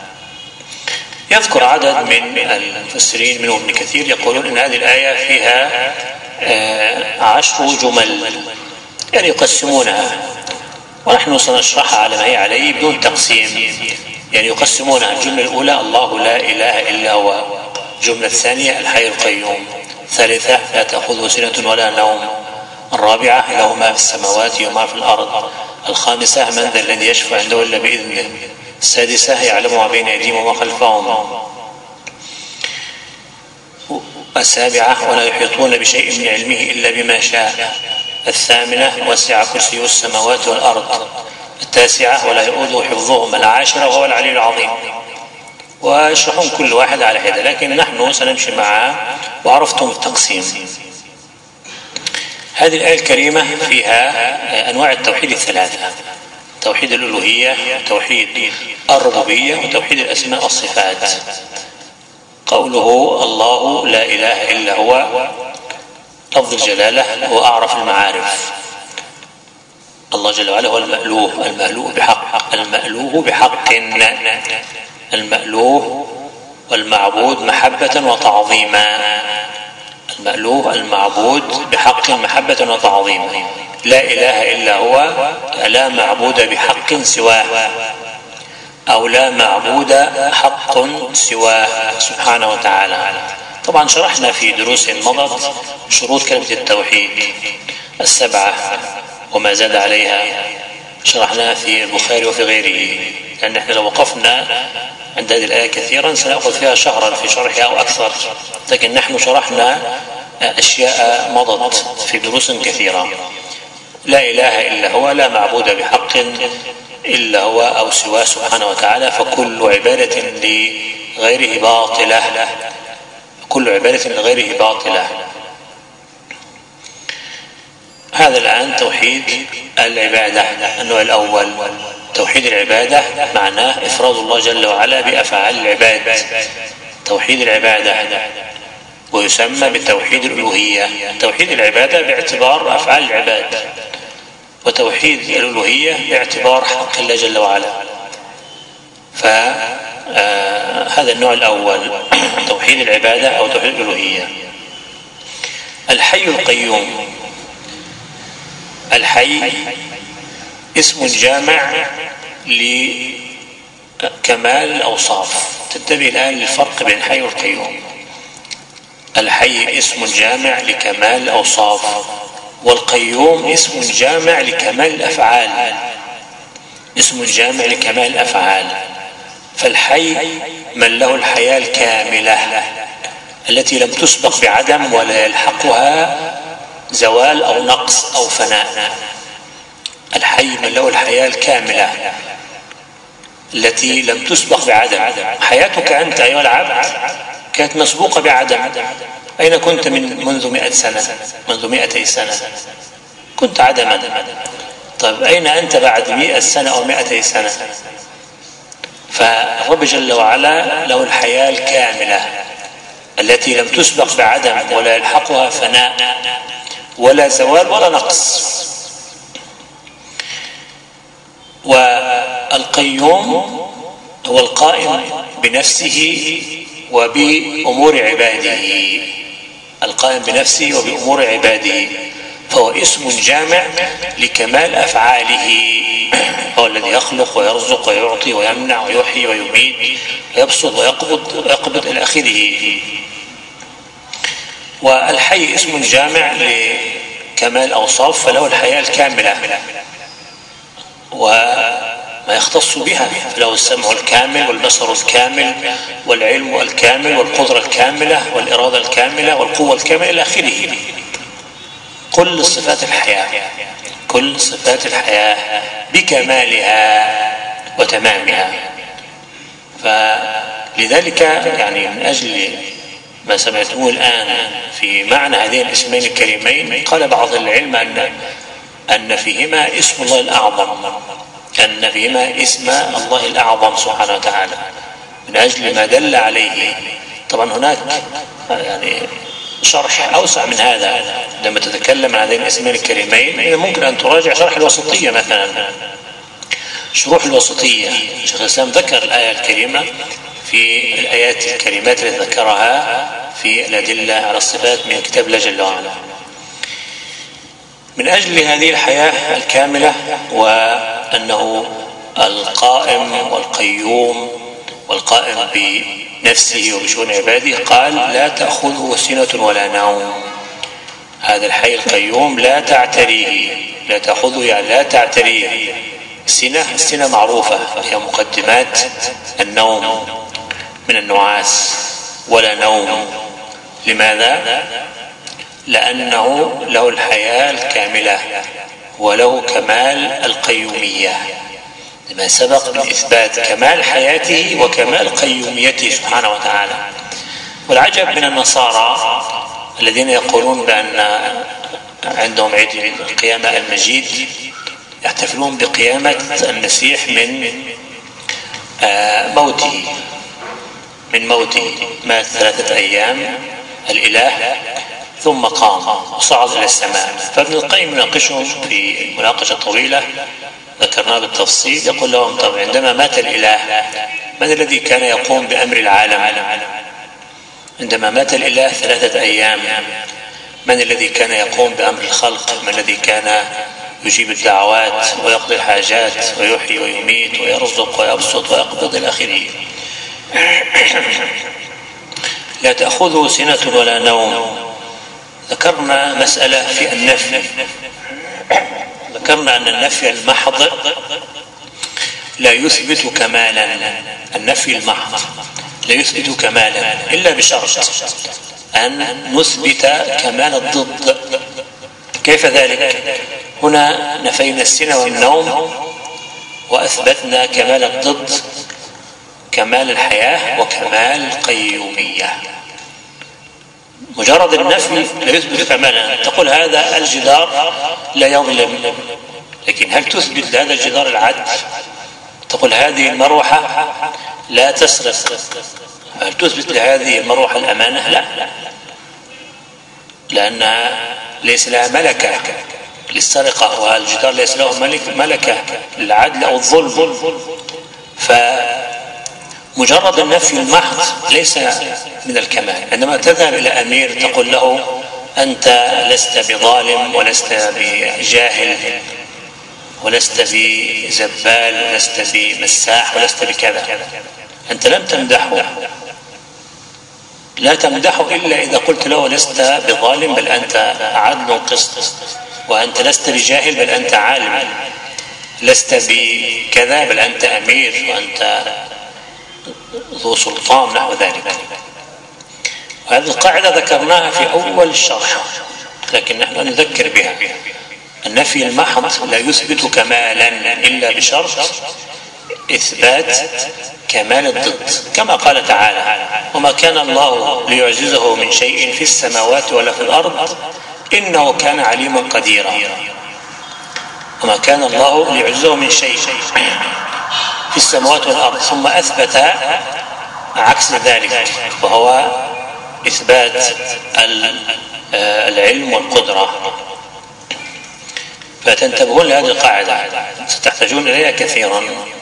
يذكر عدد من المفسرين منهم ابن كثير يقولون إن هذه الآية فيها 10 جمل، يعني يقسمونها، ونحن سنشرحها على ما هي عليه بدون تقسيم. يعني يقسمونها: الجملة الأولى الله لا إله إلا هو، الجملة الثانية الحي القيوم، الثالثة لا تأخذه سنة ولا نوم، الرابعة له ما في السماوات وما في الأرض، الخامسة من ذا الذي يشفع عنده إلا بإذنه، السادسة يعلم ما بين أيديهم وما خلفهم، السابعة ولا يحيطون بشيء من علمه إلا بما شاء، الثامنة وسع كرسيه السماوات والأرض، التاسعة ولا يؤوده حفظهما، العاشرة وهو العلي العظيم. ويشرحون كل واحد على حدة، لكن نحن سنمشي معه وعرفتم التقسيم. هذه الآية الكريمة فيها أنواع التوحيد الثلاثة: توحيد الألوهية، توحيد الربوبية، وتوحيد الأسماء والصفات. قوله الله لا إله إلا هو لفظ الجلالة هو أعرف المعارف. الله جل وعلا هو المألوه، المألوه بحق، المألوه بحق، المألوه والمعبود محبة وتعظيما، المألوه المعبود بحق محبة وتعظيما. لا إله إلا هو لا معبود بحق سواه، أو لا معبود حق سواه سبحانه وتعالى. طبعا شرحنا في دروس مضت شروط كلمة التوحيد 7 وما زاد عليها، شرحناها في البخاري وفي غيره، لأن احنا لو وقفنا عند هذه الآية كثيرا سنأخذ فيها شهرا في شرحها أو أكثر، لكن نحن شرحنا أشياء مضت في دروس كثيرة. لا إله إلا هو لا معبود بحق إلا هو أو سواه سبحانه وتعالى، فكل عبادة لغيره باطلة، كل عبادة لغيره باطلة. هذا الآن توحيد العبادة النوع الأول. توحيد العبادة معناه إفراد الله جل وعلا بأفعال العباد، توحيد العبادة، ويسمى بتوحيد الألوهية. توحيد العبادة باعتبار أفعال العباد، وتوحيد الألوهية باعتبار حق الله جل وعلا. فهذا النوع الأول توحيد العبادة أو توحيد الألوهية. الحي القيوم، الحي اسم جامع لكمال الأوصاف. تنتبه الآن للفرق بين الحي والقيوم. الحي اسم جامع لكمال الأوصاف، والقيوم اسم جامع لكمال الأفعال، اسم جامع لكمال الأفعال. فالحي من له الحياة الكاملة التي لم تسبق بعدم ولا يلحقها زوال أو نقص أو فناء. الحي من له الحياة الكاملة التي لم تسبق بعدم. حياتك أنت أيها العبد كانت مسبوقة بعدم. أين كنت منذ 100 سنة، منذ 200 سنة؟ كنت عدما. طيب أين أنت بعد 100 سنة أو 200 سنة؟ فالرب جل وعلا له الحياة الكاملة التي لم تسبق بعدم ولا يلحقها فناء ولا زوال ولا نقص. والقيوم هو القائم بنفسه وبأمور عباده، القائم بنفسه وبأمور عباده، فهو اسم جامع لكمال أفعاله، هو الذي يخلق ويرزق ويعطي ويمنع ويحيي ويميت ويبسط ويقبض إلى آخره. والحي اسم جامع لكمال أوصاف، فله الحياة الكاملة وما يختص بها، فله السمع الكامل والبصر الكامل والعلم الكامل والقدرة الكاملة والإرادة الكاملة والقوة الكاملة إلى آخره. كل صفات الحياة، كل صفات الحياة بكمالها وتمامها. فلذلك يعني من أجل ما سمعتموه الآن في معنى هذين الاسمين الكريمين، قال بعض العلم أن فيهما اسم الله الأعظم، أن فيهما اسم الله الأعظم سبحانه وتعالى من أجل ما دل عليه. طبعا هناك يعني شرح أوسع من هذا لما تتكلم عن هذين الاسمين الكريمين، ممكن أن تراجع شرح الوسطية مثلا، شروح الوسطية. شيخ الإسلام ذكر الآية الكريمة في الآيات الكريمات التي ذكرها في الأدلة على الصفات من كتاب الله جل وعلا. من أجل هذه الحياة الكاملة وأنه القائم والقيوم والقائم بنفسه وبشؤون عباده، قال لا تأخذه سنة ولا نوم. هذا الحي القيوم لا تعتريه، لا تأخذه يعني لا تعتريه. السنة معروفة، هي مقدمات النوم من النعاس. ولا نوم، لماذا؟ لأنه له الحياة الكاملة وله كمال القيومية، لما سبق من إثبات كمال حياته وكمال قيوميته سبحانه وتعالى. والعجب من النصارى الذين يقولون بأن عندهم عيد القيامة المجيد، يحتفلون بقيامة المسيح من موته، مات 3 أيام الإله ثم قام وصعد إلى السماء. فابن القيم يناقشهم في مناقشة طويلة ذكرناها بالتفصيل، يقول لهم طب عندما مات الإله من الذي كان يقوم بأمر العالم؟ عندما مات الإله 3 أيام من الذي كان يقوم بأمر الخلق؟ من الذي كان يجيب الدعوات ويقضي الحاجات ويحيي ويميت ويرزق ويبسط ويقبض إلى آخره؟ لا تأخذه سنة ولا نوم. ذكرنا مسألة في النفي، ذكرنا أن النفي المحض لا يثبت كمالا، النفي المحض لا يثبت كمالا إلا بشرط أن نثبت كمال الضد. كيف ذلك؟ هنا نفينا السنة والنوم وأثبتنا كمال الضد، كمال الحياة وكمال القيومية. مجرد النفي لا يثبت كمالا. تقول هذا الجدار لا يظلم، لكن هل تثبت لهذا الجدار العدل؟ تقول هذه المروحة لا تسرق، هل تثبت لهذه المروحة الأمانة؟ لا، لأنها ليس لها ملكة للسرقة، والجدار ليس له ملكة للعدل أو الظلم. فمجرد النفي المحض ليس من الكمال. عندما تذهب إلى أمير تقول له أنت لست بظالم ولست بجاهل ولست بزبال ولست بمساح ولست بكذا، أنت لم تمدحه، لا تمدحه إلا إذا قلت له لست بظالم بل أنت عدل قسط، وأنت لست بجاهل بل أنت عالم، لست بكذا بل أنت أمير وأنت ذو سلطان، نحو ذلك. وهذه القاعدة ذكرناها في أول الشرح، لكن نحن نذكر بها. النفي المحض لا يثبت كمالا إلا بشرط إثبات كمال الضد، كما قال تعالى وما كان الله ليعجزه من شيء في السماوات ولا في الأرض إنه كان عليما قديرا. وما كان الله ليعجزه من شيء في السماوات والأرض، ثم أثبت عكس ذلك وهو إثبات العلم والقدرة. فتنتبهون لهذه القاعدة ستحتاجون إليها كثيرا.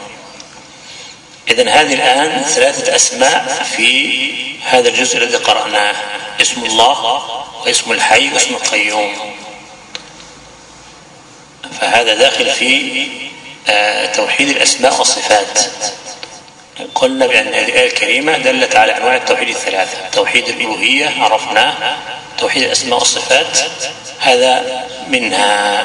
إذن هذه الآن 3 أسماء في هذا الجزء الذي قرأناه: اسم الله واسم الحي واسم القيوم. فهذا داخل في توحيد الأسماء والصفات. قلنا بأن هذه الآية الكريمة دلت على أنواع التوحيد 3: توحيد الألوهية عرفناه، توحيد الأسماء والصفات هذا منها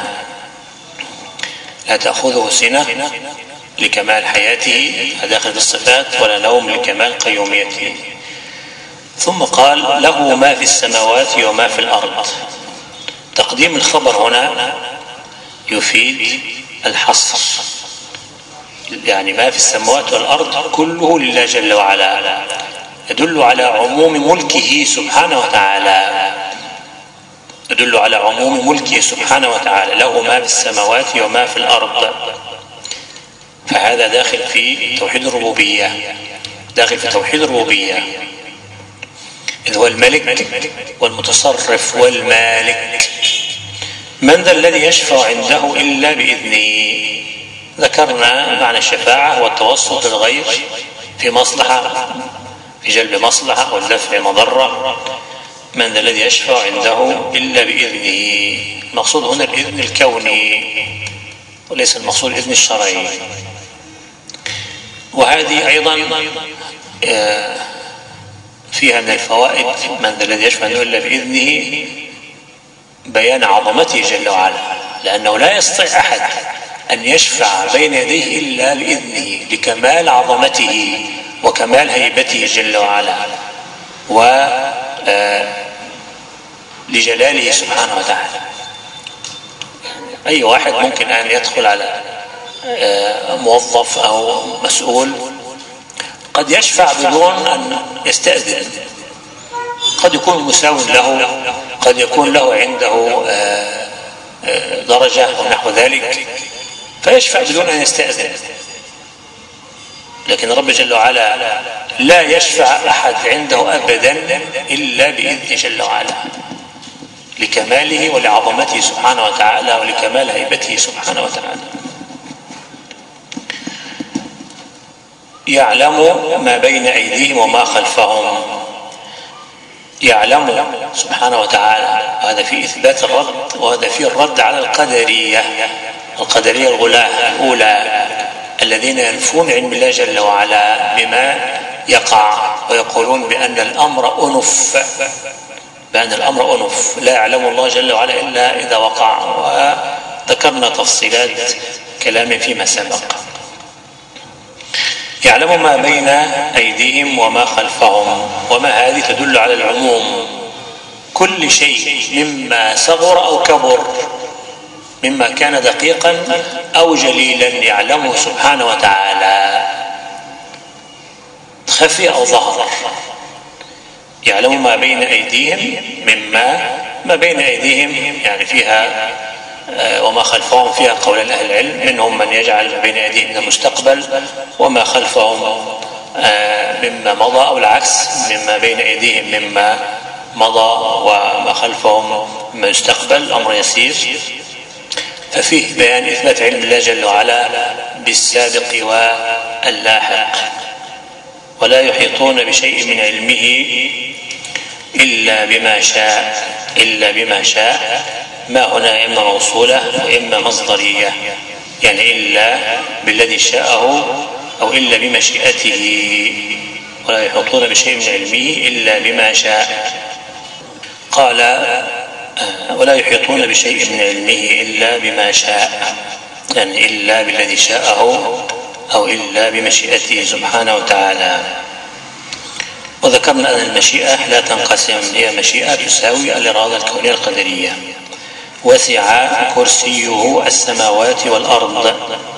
لا تأخذه سنة لكمال حياته داخل الصفات، ولا نوم لكمال قيوميته. ثم قال: له ما في السماوات وما في الأرض. تقديم الخبر هنا يفيد الحصر، يعني ما في السماوات والأرض كله لله جل وعلا، يدل على عموم ملكه سبحانه وتعالى، يدل على عموم ملكه سبحانه وتعالى. له ما في السماوات وما في الأرض، فهذا داخل في توحيد الربوبية، داخل في توحيد الربوبية، إذ هو الملك والمتصرف والمالك. من ذا الذي يشفع عنده إلا بإذنه؟ ذكرنا معنى الشفاعة والتوسط الغير في مصلحة، في جلب مصلحة والدفع مضرة. من ذا الذي يشفع عنده إلا بإذنه، المقصود هنا الإذن الكوني وليس المقصود الإذن الشرعي. وهذه أيضا فيها من الفوائد: من ذا الذي يشفع عنده إلا بإذنه بيان عظمته جل وعلا، لأنه لا يستطيع أحد أن يشفع بين يديه إلا بإذنه لكمال عظمته وكمال هيبته جل وعلا ولجلاله سبحانه وتعالى. أي واحد ممكن أن يدخل على موظف أو مسؤول قد يشفع بدون أن يستأذن، قد يكون مساو له، قد يكون له عنده درجة ونحو ذلك، فيشفع بدون أن يستأذن. لكن رب جل وعلا لا يشفع أحد عنده أبدا إلا بإذن جل وعلا، لكماله ولعظمته سبحانه وتعالى ولكمال هيبته سبحانه وتعالى. يعلم ما بين أيديهم وما خلفهم. يعلم سبحانه وتعالى، هذا في إثبات الرد، وهذا في الرد على القدرية الغلاة الأولى الذين ينفون علم الله جل وعلا بما يقع، ويقولون بأن الأمر أنف، بأن الأمر أنف، لا يعلم الله جل وعلا إلا إذا وقع. وذكرنا تفصيلات كلام فيما سبق. يعلم ما بين أيديهم وما خلفهم، وما هذه تدل على العموم، كل شيء مما صغر أو كبر، مما كان دقيقا أو جليلا يعلمه سبحانه وتعالى، خفي أو ظهر. يعلم ما بين أيديهم، ما بين أيديهم يعني فيها وما خلفهم فيها قول أهل العلم، منهم من يجعل ما بين أيديهم من المستقبل وما خلفهم مما مضى، أو العكس، مما بين أيديهم مما مضى وما خلفهم مما يستقبل، أمر يسير. ففيه بيان إثبات علم الله جل وعلا بالسابق واللاحق. ولا يحيطون بشيء من علمه إلا بما شاء، إلا بما شاء. ما هنا إما موصولة وإما مصدرية، يعني إلا بالذي شاءه أو إلا بمشيئته. ولا يحيطون بشيء من علمه إلا بما شاء. قال: ولا يحيطون بشيء من علمه إلا بما شاء، يعني إلا بالذي شاءه أو إلا بمشيئته سبحانه وتعالى. وذكرنا أن المشيئة لا تنقسم، هي مشيئة تساوي الإرادة الكونية القدرية. وسع كرسيه السماوات والأرض.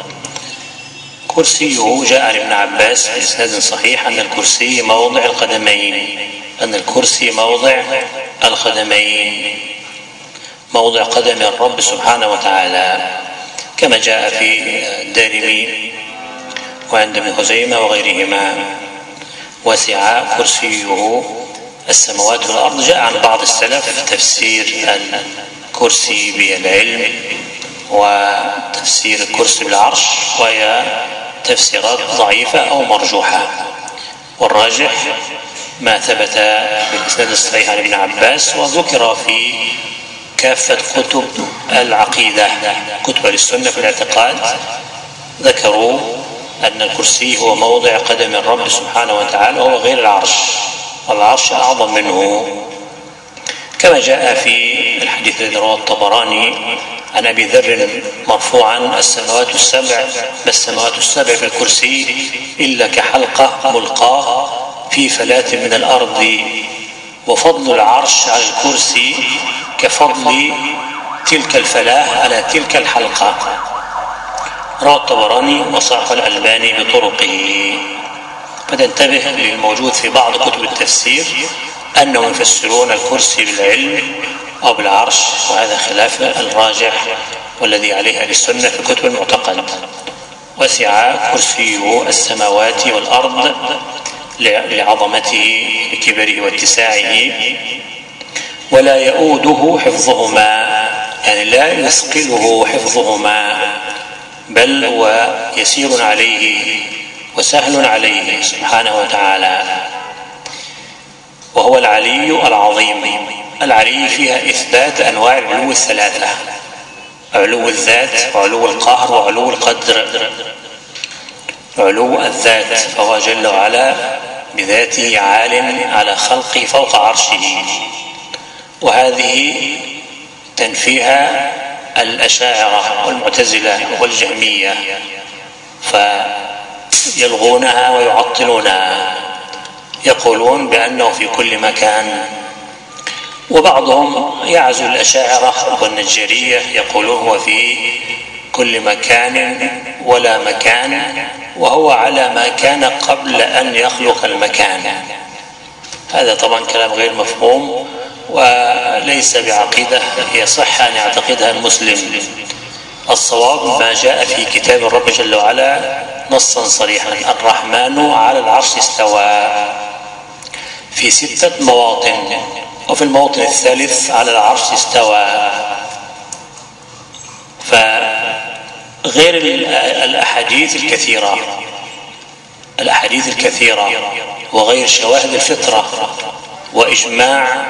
كرسيه جاء عن ابن عباس بإسناد صحيح أن الكرسي موضع القدمين، أن الكرسي موضع القدمين، موضع قدم الرب سبحانه وتعالى، كما جاء في الدارمي وعند ابن خزيمة وغيرهما. وسع كرسيه السماوات والأرض. جاء عن بعض السلف تفسير الكرسي بالعلم، وتفسير الكرسي بالعرش، وهي تفسيرات ضعيفة أو مرجوحة. والراجح ما ثبت بالإسناد الصحيح عن ابن عباس، وذكر في كافة كتب العقيدة، كتب السنة في الاعتقاد، ذكروا أن الكرسي هو موضع قدم الرب سبحانه وتعالى، وهو غير العرش، والعرش أعظم منه، كما جاء في الحديث الذي رواه الطبراني عن أبي ذر مرفوعا: السماوات السبع، ما السماوات السبع في الكرسي إلا كحلقة ملقاة في فلاة من الأرض، وفضل العرش على الكرسي كفضل تلك الفلاة على تلك الحلقة. رواه الطبراني وصححه الألباني بطرقه. فتنتبه للموجود في بعض كتب التفسير أنهم يفسرون الكرسي بالعلم أو بالعرش، وهذا خلاف الراجح والذي عليه أهل السنة في كتب المعتقد. وسع كرسيه السماوات والأرض لعظمته لكبره واتساعه، ولا يؤوده حفظهما، يعني لا يثقله حفظهما، بل هو يسير عليه وسهل عليه سبحانه وتعالى. وهو العلي العظيم. العلي فيها إثبات أنواع العلو الثلاثة: علو الذات، وعلو القهر، وعلو القدر. علو الذات فهو جل وعلا بذاته عال على خلقه فوق عرشه، وهذه تنفيها الأشاعرة والمعتزلة والجهمية، فيلغونها ويعطلونها، يقولون بأنه في كل مكان. وبعضهم يعزو الأشاعرة والنجارية، يقولون هو في كل مكان ولا مكان، وهو على ما كان قبل أن يخلق المكان. هذا طبعا كلام غير مفهوم وليس بعقيدة يصح أن يعتقدها المسلم. الصواب ما جاء في كتاب الرب جل وعلا نصا صريحا: الرحمن على العرش استوى، في 6 مواطن، وفي الموطن الثالث على العرش استوى. فغير الأحاديث الكثيرة وغير شواهد الفطرة وإجماع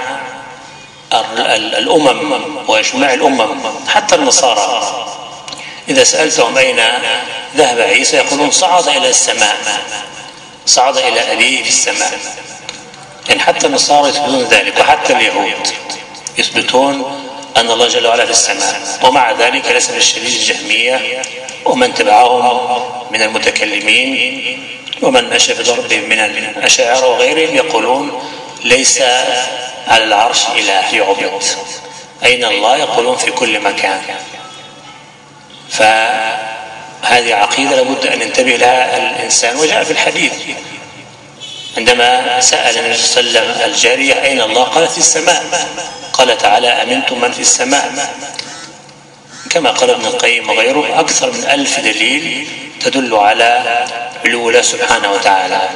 الأمم وإجماع الأمم، حتى النصارى إذا سألتهم أين ذهب عيسى يقولون صعد إلى السماء، صعد إلى أبيه في السماء. يعني حتى النصارى يثبتون ذلك، وحتى اليهود يثبتون أن الله جل وعلا في السماء. ومع ذلك للأسف الشديد الجهمية ومن تبعهم من المتكلمين ومن مشى في ضربهم من الأشاعرة وغيرهم يقولون ليس على العرش إله يعبد. أين الله؟ يقولون في كل مكان. فهذه عقيدة لابد أن ينتبه لها الإنسان. وجاء في الحديث عندما سأل النبي صلى الله عليه وسلم الجارية أين الله؟ قالت في السماء. قال تعالى: أمنتم من في السماء. كما قال ابن القيم وغيره أكثر من 1000 دليل تدل على علو الله سبحانه وتعالى.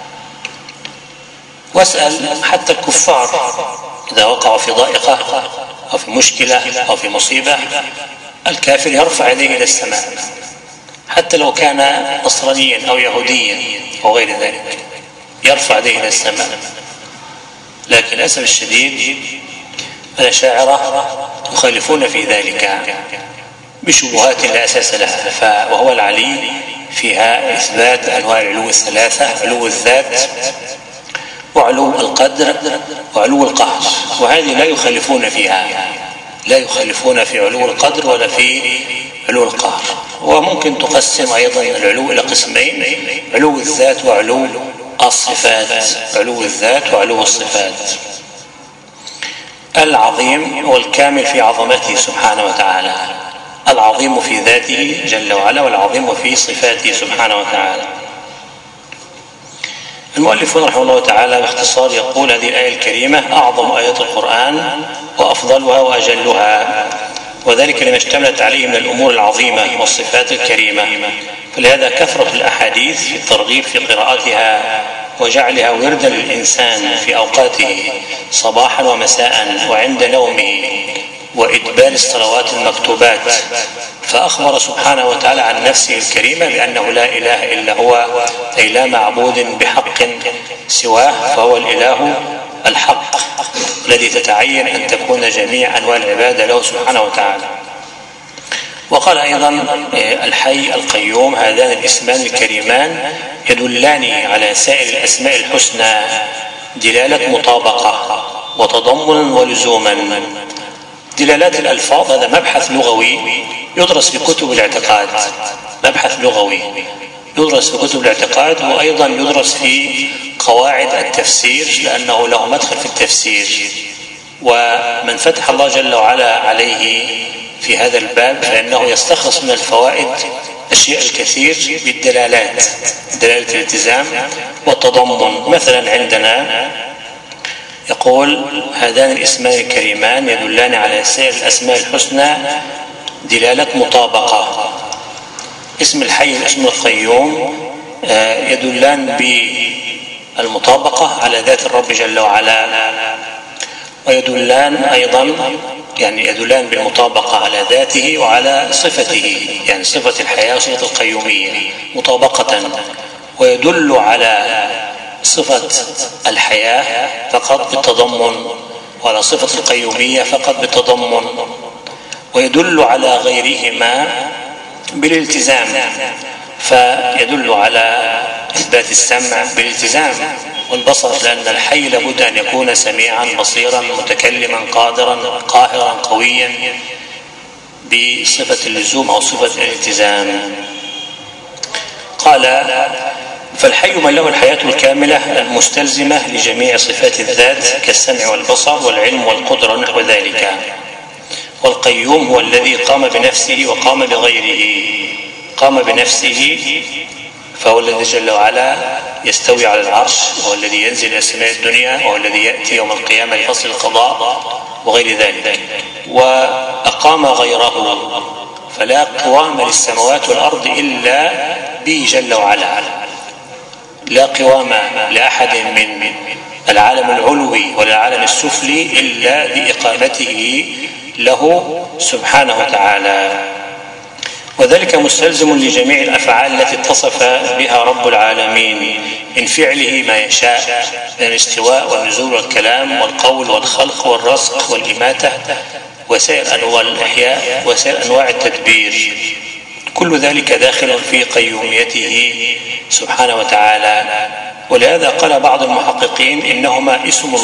واسأل حتى الكفار إذا وقعوا في ضائقة أو في مشكلة أو في مصيبة، الكافر يرفع يديه إلى السماء حتى لو كان نصرانيا أو يهوديا أو غير ذلك، يرفع يديه إلى السماء. لكن للأسف الشديد الأشاعرة يخالفون في ذلك بشبهات لا أساس لها. وهو العلي فيها إثبات أنواع العلو الثلاثة: علو الذات، وعلو القدر، وعلو القهر، وهذه لا يخالفون فيها، لا يخالفون في علو القدر ولا في علو القهر. وممكن تقسم أيضا العلو إلى قسمين: علو الذات وعلو الصفات. علو الذات وعلو الصفات. العظيم والكامل في عظمته سبحانه وتعالى، العظيم في ذاته جل وعلا، والعظيم في صفاته سبحانه وتعالى. المؤلف رحمه الله تعالى باختصار يقول: هذه الآية الكريمة أعظم آيات القرآن وأفضلها وأجلها، وذلك لما اشتملت عليه من الأمور العظيمة والصفات الكريمة، فلهذا كثرة الأحاديث في الترغيب في قراءتها وجعلها وردا للإنسان في أوقاته صباحا ومساء وعند نومه، وإدبار الصلوات المكتوبات فأخبر سبحانه وتعالى عن نفسه الكريمة بأنه لا إله إلا هو، أي لا معبود بحق سواه، فهو الإله الحق الذي تتعين أن تكون جميع أنواع العبادة له سبحانه وتعالى. وقال أيضا الحي القيوم، هذان الاسمان الكريمان يدلان على سائر الأسماء الحسنى دلالة مطابقة وتضمن ولزوما. دلالات الألفاظ هذا مبحث لغوي يدرس في كتب الاعتقاد، مبحث لغوي يدرس في كتب الاعتقاد، وأيضا يدرس في قواعد التفسير لأنه له مدخل في التفسير. ومن فتح الله جل وعلا عليه في هذا الباب فإنه يستخلص من الفوائد أشياء الكثير بالدلالات، دلالة الالتزام والتضمن. مثلا عندنا يقول هذان الاسمان الكريمان يدلان على سائر الأسماء الحسنى دلالة مطابقة. اسم الحي والاسم القيوم يدلان بالمطابقة على ذات الرب جل وعلا، ويدلان أيضا يدلان بالمطابقة على ذاته وعلى صفته، يعني صفة الحياة وصفة القيومية مطابقة. ويدل على صفة الحياة فقط بالتضمن، وعلى صفة القيومية فقط بالتضمن. ويدل على غيرهما بالالتزام، فيدل على إثبات السمع بالالتزام والبصر، لأن الحي لابد أن يكون سميعا بصيرا متكلما قادرا قاهرا قويا بصفة اللزوم أو صفة الالتزام. قال فالحي من له الحياة الكاملة المستلزمة لجميع صفات الذات كالسمع والبصر والعلم والقدرة ونحو ذلك. والقيوم هو الذي قام بنفسه وقام بغيره. قام بنفسه فهو الذي جل وعلا يستوي على العرش، وهو الذي ينزل إلى السماء الدنيا، وهو الذي يأتي يوم القيامة لفصل القضاء وغير ذلك. وأقام غيره، فلا قوام للسماوات والأرض إلا به جل وعلا، لا قوام لأحد من العالم العلوي ولا العالم السفلي إلا بإقامته له سبحانه وتعالى. وذلك مستلزم لجميع الأفعال التي اتصف بها رب العالمين من فعله ما يشاء من الاستواء والنزول والكلام والقول والخلق والرزق والإماتة وسائر أنواع الإحياء وسائر أنواع التدبير، كل ذلك داخل في قيوميته سبحانه وتعالى. ولهذا قال بعض المحققين إنهما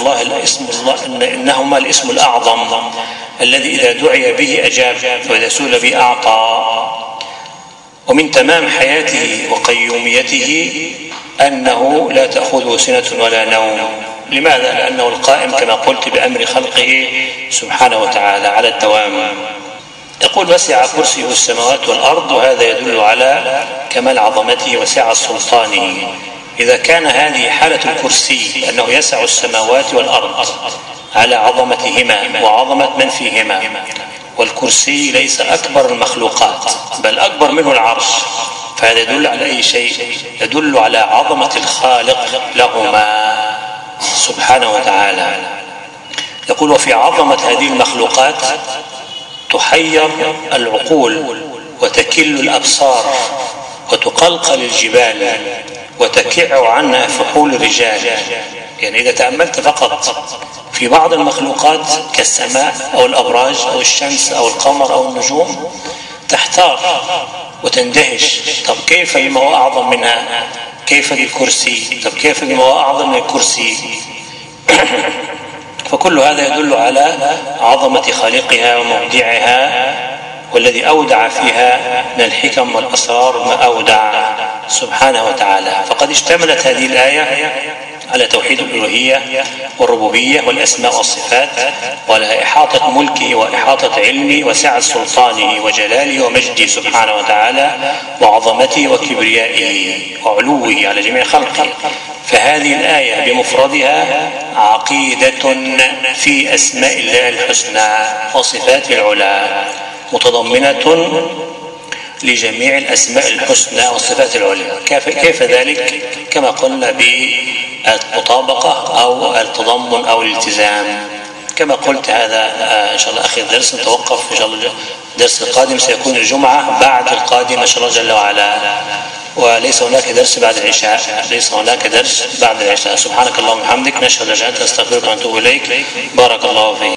إنهما الاسم الأعظم الذي إذا دعي به أجاب، وإذا سئل به أعطى. ومن تمام حياته وقيوميته أنه لا تأخذه سنة ولا نوم. لماذا؟ لأنه القائم كما قلت بأمر خلقه سبحانه وتعالى على الدوام. يقول وسع كرسيه السماوات والأرض، وهذا يدل على كمال عظمته وسعة سلطانه. إذا كان هذه حالة الكرسي أنه يسع السماوات والأرض على عظمتهما وعظمة من فيهما، والكرسي ليس أكبر المخلوقات بل أكبر منه العرش، فهذا يدل على أي شيء؟ يدل على عظمة الخالق لهما سبحانه وتعالى. يقول وفي عظمة هذه المخلوقات تحير العقول وتكل الأبصار وتقلقل الجبال وتكع عنها فحول الرجال. يعني إذا تأملت فقط في بعض المخلوقات كالسماء أو الأبراج أو الشمس أو القمر أو النجوم تحتار وتندهش، طب كيف بما هو أعظم منها؟ كيف بالكرسي؟ طب كيف بما هو أعظم من الكرسي؟ فكل هذا يدل على عظمة خالقها ومبدعها، والذي أودع فيها من الحكم والأسرار ما أودع سبحانه وتعالى. فقد اشتملت هذه الآية على توحيد الألوهية والربوبية والأسماء والصفات، وعلى إحاطة ملكه وإحاطة علمه وسعة سلطانه وجلاله ومجده سبحانه وتعالى وعظمته وكبريائه وعلوه على جميع خلقه. فهذه الآية بمفردها عقيدة في أسماء الله الحسنى وصفاته العلى، متضمنة لجميع الأسماء الحسنى والصفات العليا. كيف ذلك؟ كما قلنا بالمطابقة أو التضمن أو الالتزام. كما قلت هذا إن شاء الله آخر درس، نتوقف إن شاء الله الدرس القادم سيكون الجمعة بعد القادم إن شاء الله جل وعلا، وليس هناك درس بعد العشاء، ليس هناك درس بعد العشاء. سبحانك اللهم وبحمدك، نشهد أن لا إله إلا أنت، نستغفرك ونتوب إليك. بارك الله فيك.